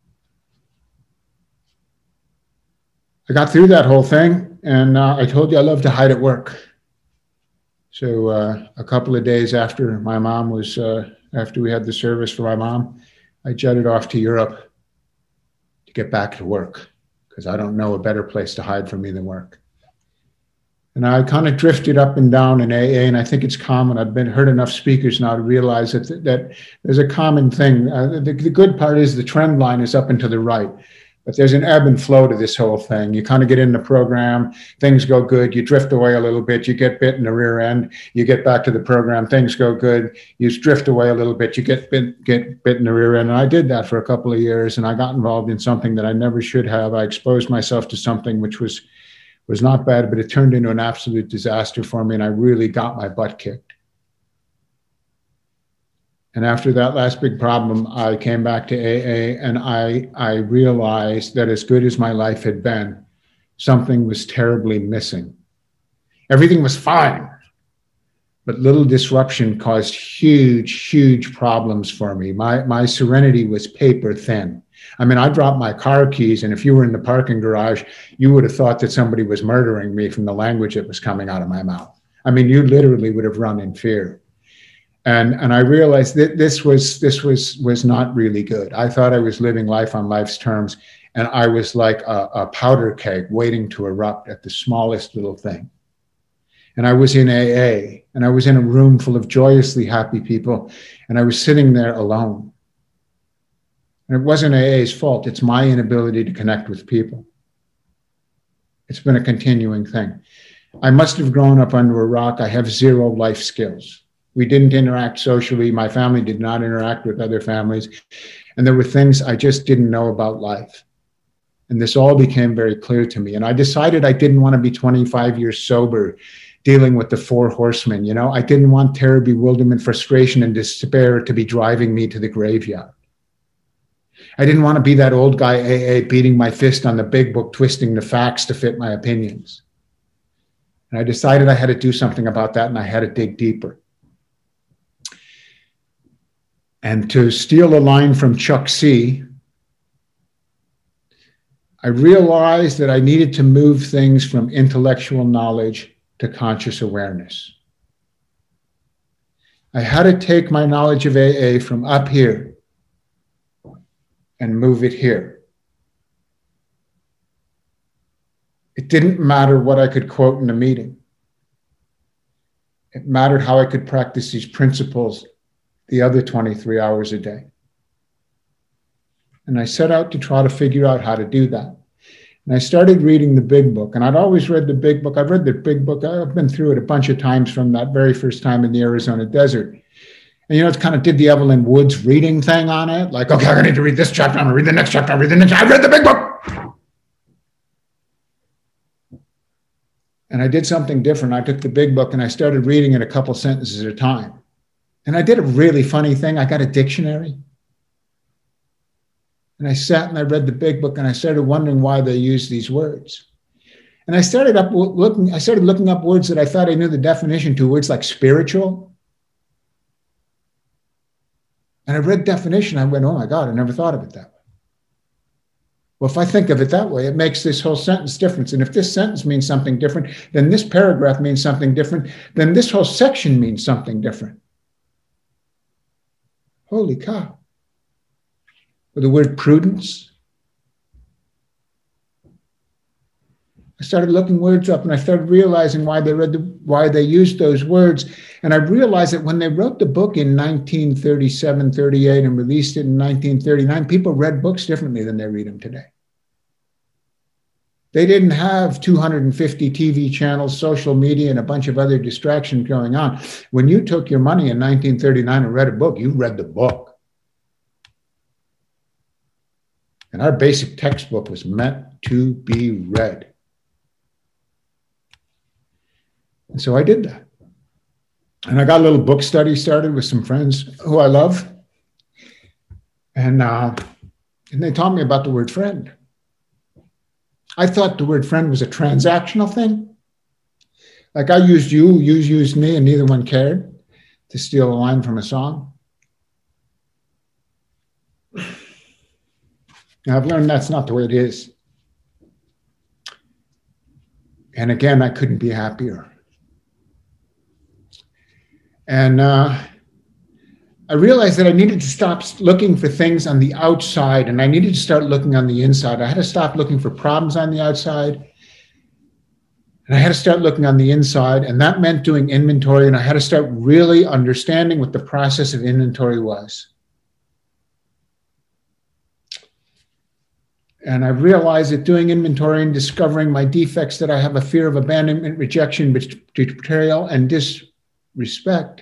I got through that whole thing. And uh, I told you I love to hide at work. So uh, a couple of days after my mom was, uh, after we had the service for my mom, I jetted off to Europe to get back to work because I don't know a better place to hide from me than work. And I kind of drifted up and down in A A, and I think it's common. I've been heard enough speakers now to realize that, that there's a common thing. Uh, the, the good part is the trend line is up and to the right. But there's an ebb and flow to this whole thing. You kind of get in the program, things go good, you drift away a little bit, you get bit in the rear end, you get back to the program, things go good, you drift away a little bit, you get bit, get bit in the rear end. And I did that for a couple of years, and I got involved in something that I never should have. I exposed myself to something which was, was not bad, but it turned into an absolute disaster for me, and I really got my butt kicked. And after that last big problem, I came back to A A, and I, I realized that as good as my life had been, something was terribly missing. Everything was fine, but little disruption caused huge, huge problems for me. My, my serenity was paper thin. I mean, I dropped my car keys, and if you were in the parking garage, you would have thought that somebody was murdering me from the language that was coming out of my mouth. I mean, you literally would have run in fear. And, and I realized that this was this was was not really good. I thought I was living life on life's terms, and I was like a, a powder keg waiting to erupt at the smallest little thing. And I was in A A, and I was in a room full of joyously happy people, and I was sitting there alone. And it wasn't A A's fault. It's my inability to connect with people. It's been a continuing thing. I must have grown up under a rock. I have zero life skills. We didn't interact socially. My family did not interact with other families. And there were things I just didn't know about life. And this all became very clear to me. And I decided I didn't want to be twenty-five years sober, dealing with the four horsemen. You know, I didn't want terror, bewilderment, frustration, and despair to be driving me to the graveyard. I didn't want to be that old guy A A beating my fist on the big book, twisting the facts to fit my opinions. And I decided I had to do something about that, and I had to dig deeper. And to steal a line from Chuck C, I realized that I needed to move things from intellectual knowledge to conscious awareness. I had to take my knowledge of A A from up here and move it here. It didn't matter what I could quote in a meeting. It mattered how I could practice these principles the other twenty-three hours a day. And I set out to try to figure out how to do that. And I started reading the Big Book, and I'd always read the Big Book. I've read the Big Book. I've been through it a bunch of times from that very first time in the Arizona desert. And, you know, it's kind of did the Evelyn Woods reading thing on it. Like, okay, I need to read this chapter. I'm going to read the next chapter. I read the next. I read the Big Book. And I did something different. I took the big book and I started reading it a couple sentences at a time. And I did a really funny thing. I got a dictionary. And I sat and I read the big book and I started wondering why they use these words. And I started up looking, I started looking up words that I thought I knew the definition to, words like spiritual. And I read definition. I went, oh my God, I never thought of it that way. Well, if I think of it that way, it makes this whole sentence different. And if this sentence means something different, then this paragraph means something different, then this whole section means something different. Holy cow. Or the word prudence. I started looking words up and I started realizing why they read the, why they used those words. And I realized that when they wrote the book in nineteen thirty-seven, thirty-eight and released it in nineteen thirty-nine, people read books differently than they read them today. They didn't have two hundred fifty T V channels, social media, and a bunch of other distractions going on. When you took your money in nineteen thirty-nine and read a book, you read the book. And our basic textbook was meant to be read. And so I did that. And I got a little book study started with some friends who I love. And, uh, and they taught me about the word friend. I thought the word friend was a transactional thing. Like I used you, you used me, and neither one cared, to steal a line from a song. Now I've learned that's not the way it is. And again, I couldn't be happier. And uh, I realized that I needed to stop looking for things on the outside and I needed to start looking on the inside. I had to stop looking for problems on the outside and I had to start looking on the inside. And that meant doing inventory. And I had to start really understanding what the process of inventory was. And I realized that doing inventory and discovering my defects, that I have a fear of abandonment, rejection, betrayal, and disrespect,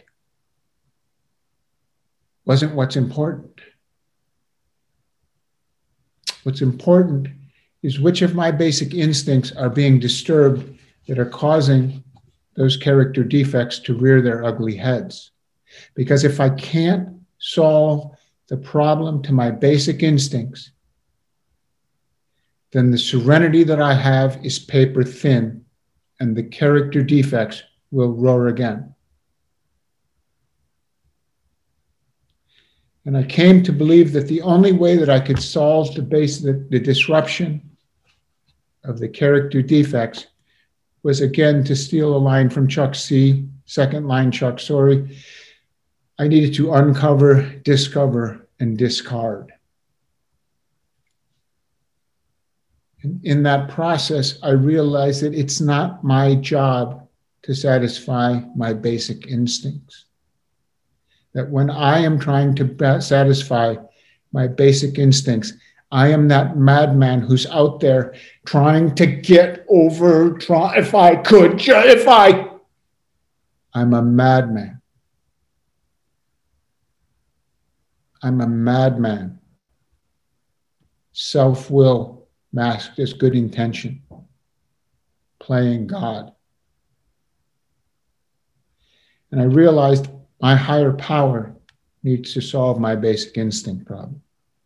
wasn't what's important. What's important is which of my basic instincts are being disturbed that are causing those character defects to rear their ugly heads. Because if I can't solve the problem to my basic instincts, then the serenity that I have is paper thin and the character defects will roar again. And I came to believe that the only way that I could solve the base, the, the disruption of the character defects was again to steal a line from Chuck C, second line Chuck, sorry. I needed to uncover, discover, and discard. And in that process, I realized that it's not my job to satisfy my basic instincts. That when I am trying to satisfy my basic instincts, I am that madman who's out there trying to get over, try, if I could, if I, I'm a madman. I'm a madman. Self-will masked as good intention, playing God. And I realized my higher power needs to solve my basic instinct problem.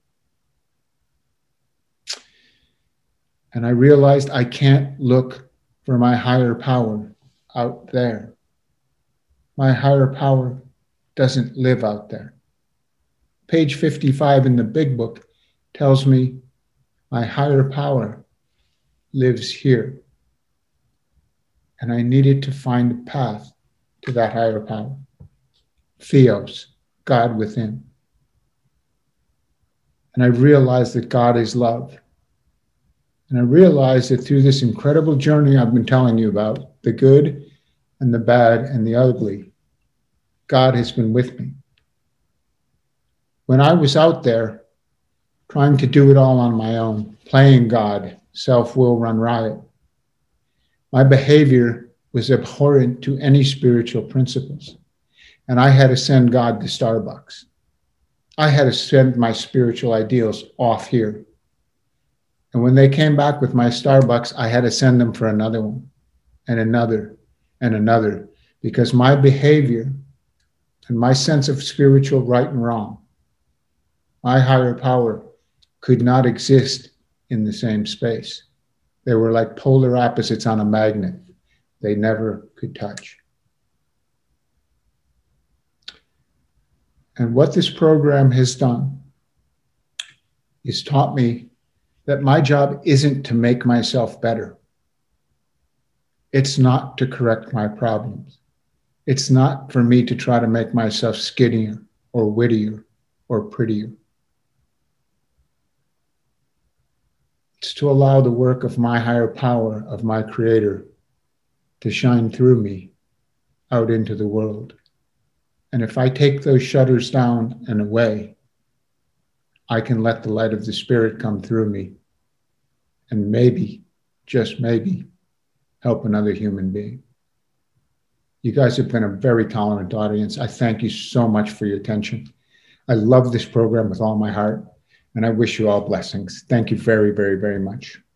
And I realized I can't look for my higher power out there. My higher power doesn't live out there. Page fifty-five in the big book tells me my higher power lives here. And I needed to find a path to that higher power. Theos, God within. And I realized that God is love. And I realized that through this incredible journey I've been telling you about, the good and the bad and the ugly, God has been with me. When I was out there trying to do it all on my own, playing God, self-will run riot, my behavior was abhorrent to any spiritual principles. And I had to send God to Starbucks. I had to send my spiritual ideals off here. And when they came back with my Starbucks, I had to send them for another one and another and another, because my behavior and my sense of spiritual right and wrong, my higher power, could not exist in the same space. They were like polar opposites on a magnet. They never could touch. And what this program has done is taught me that my job isn't to make myself better. It's not to correct my problems. It's not for me to try to make myself skinnier or wittier or prettier. It's to allow the work of my higher power, of my Creator, to shine through me out into the world. And if I take those shutters down and away, I can let the light of the Spirit come through me and maybe, just maybe, help another human being. You guys have been a very tolerant audience. I thank you so much for your attention. I love this program with all my heart, and I wish you all blessings. Thank you very, very, very much.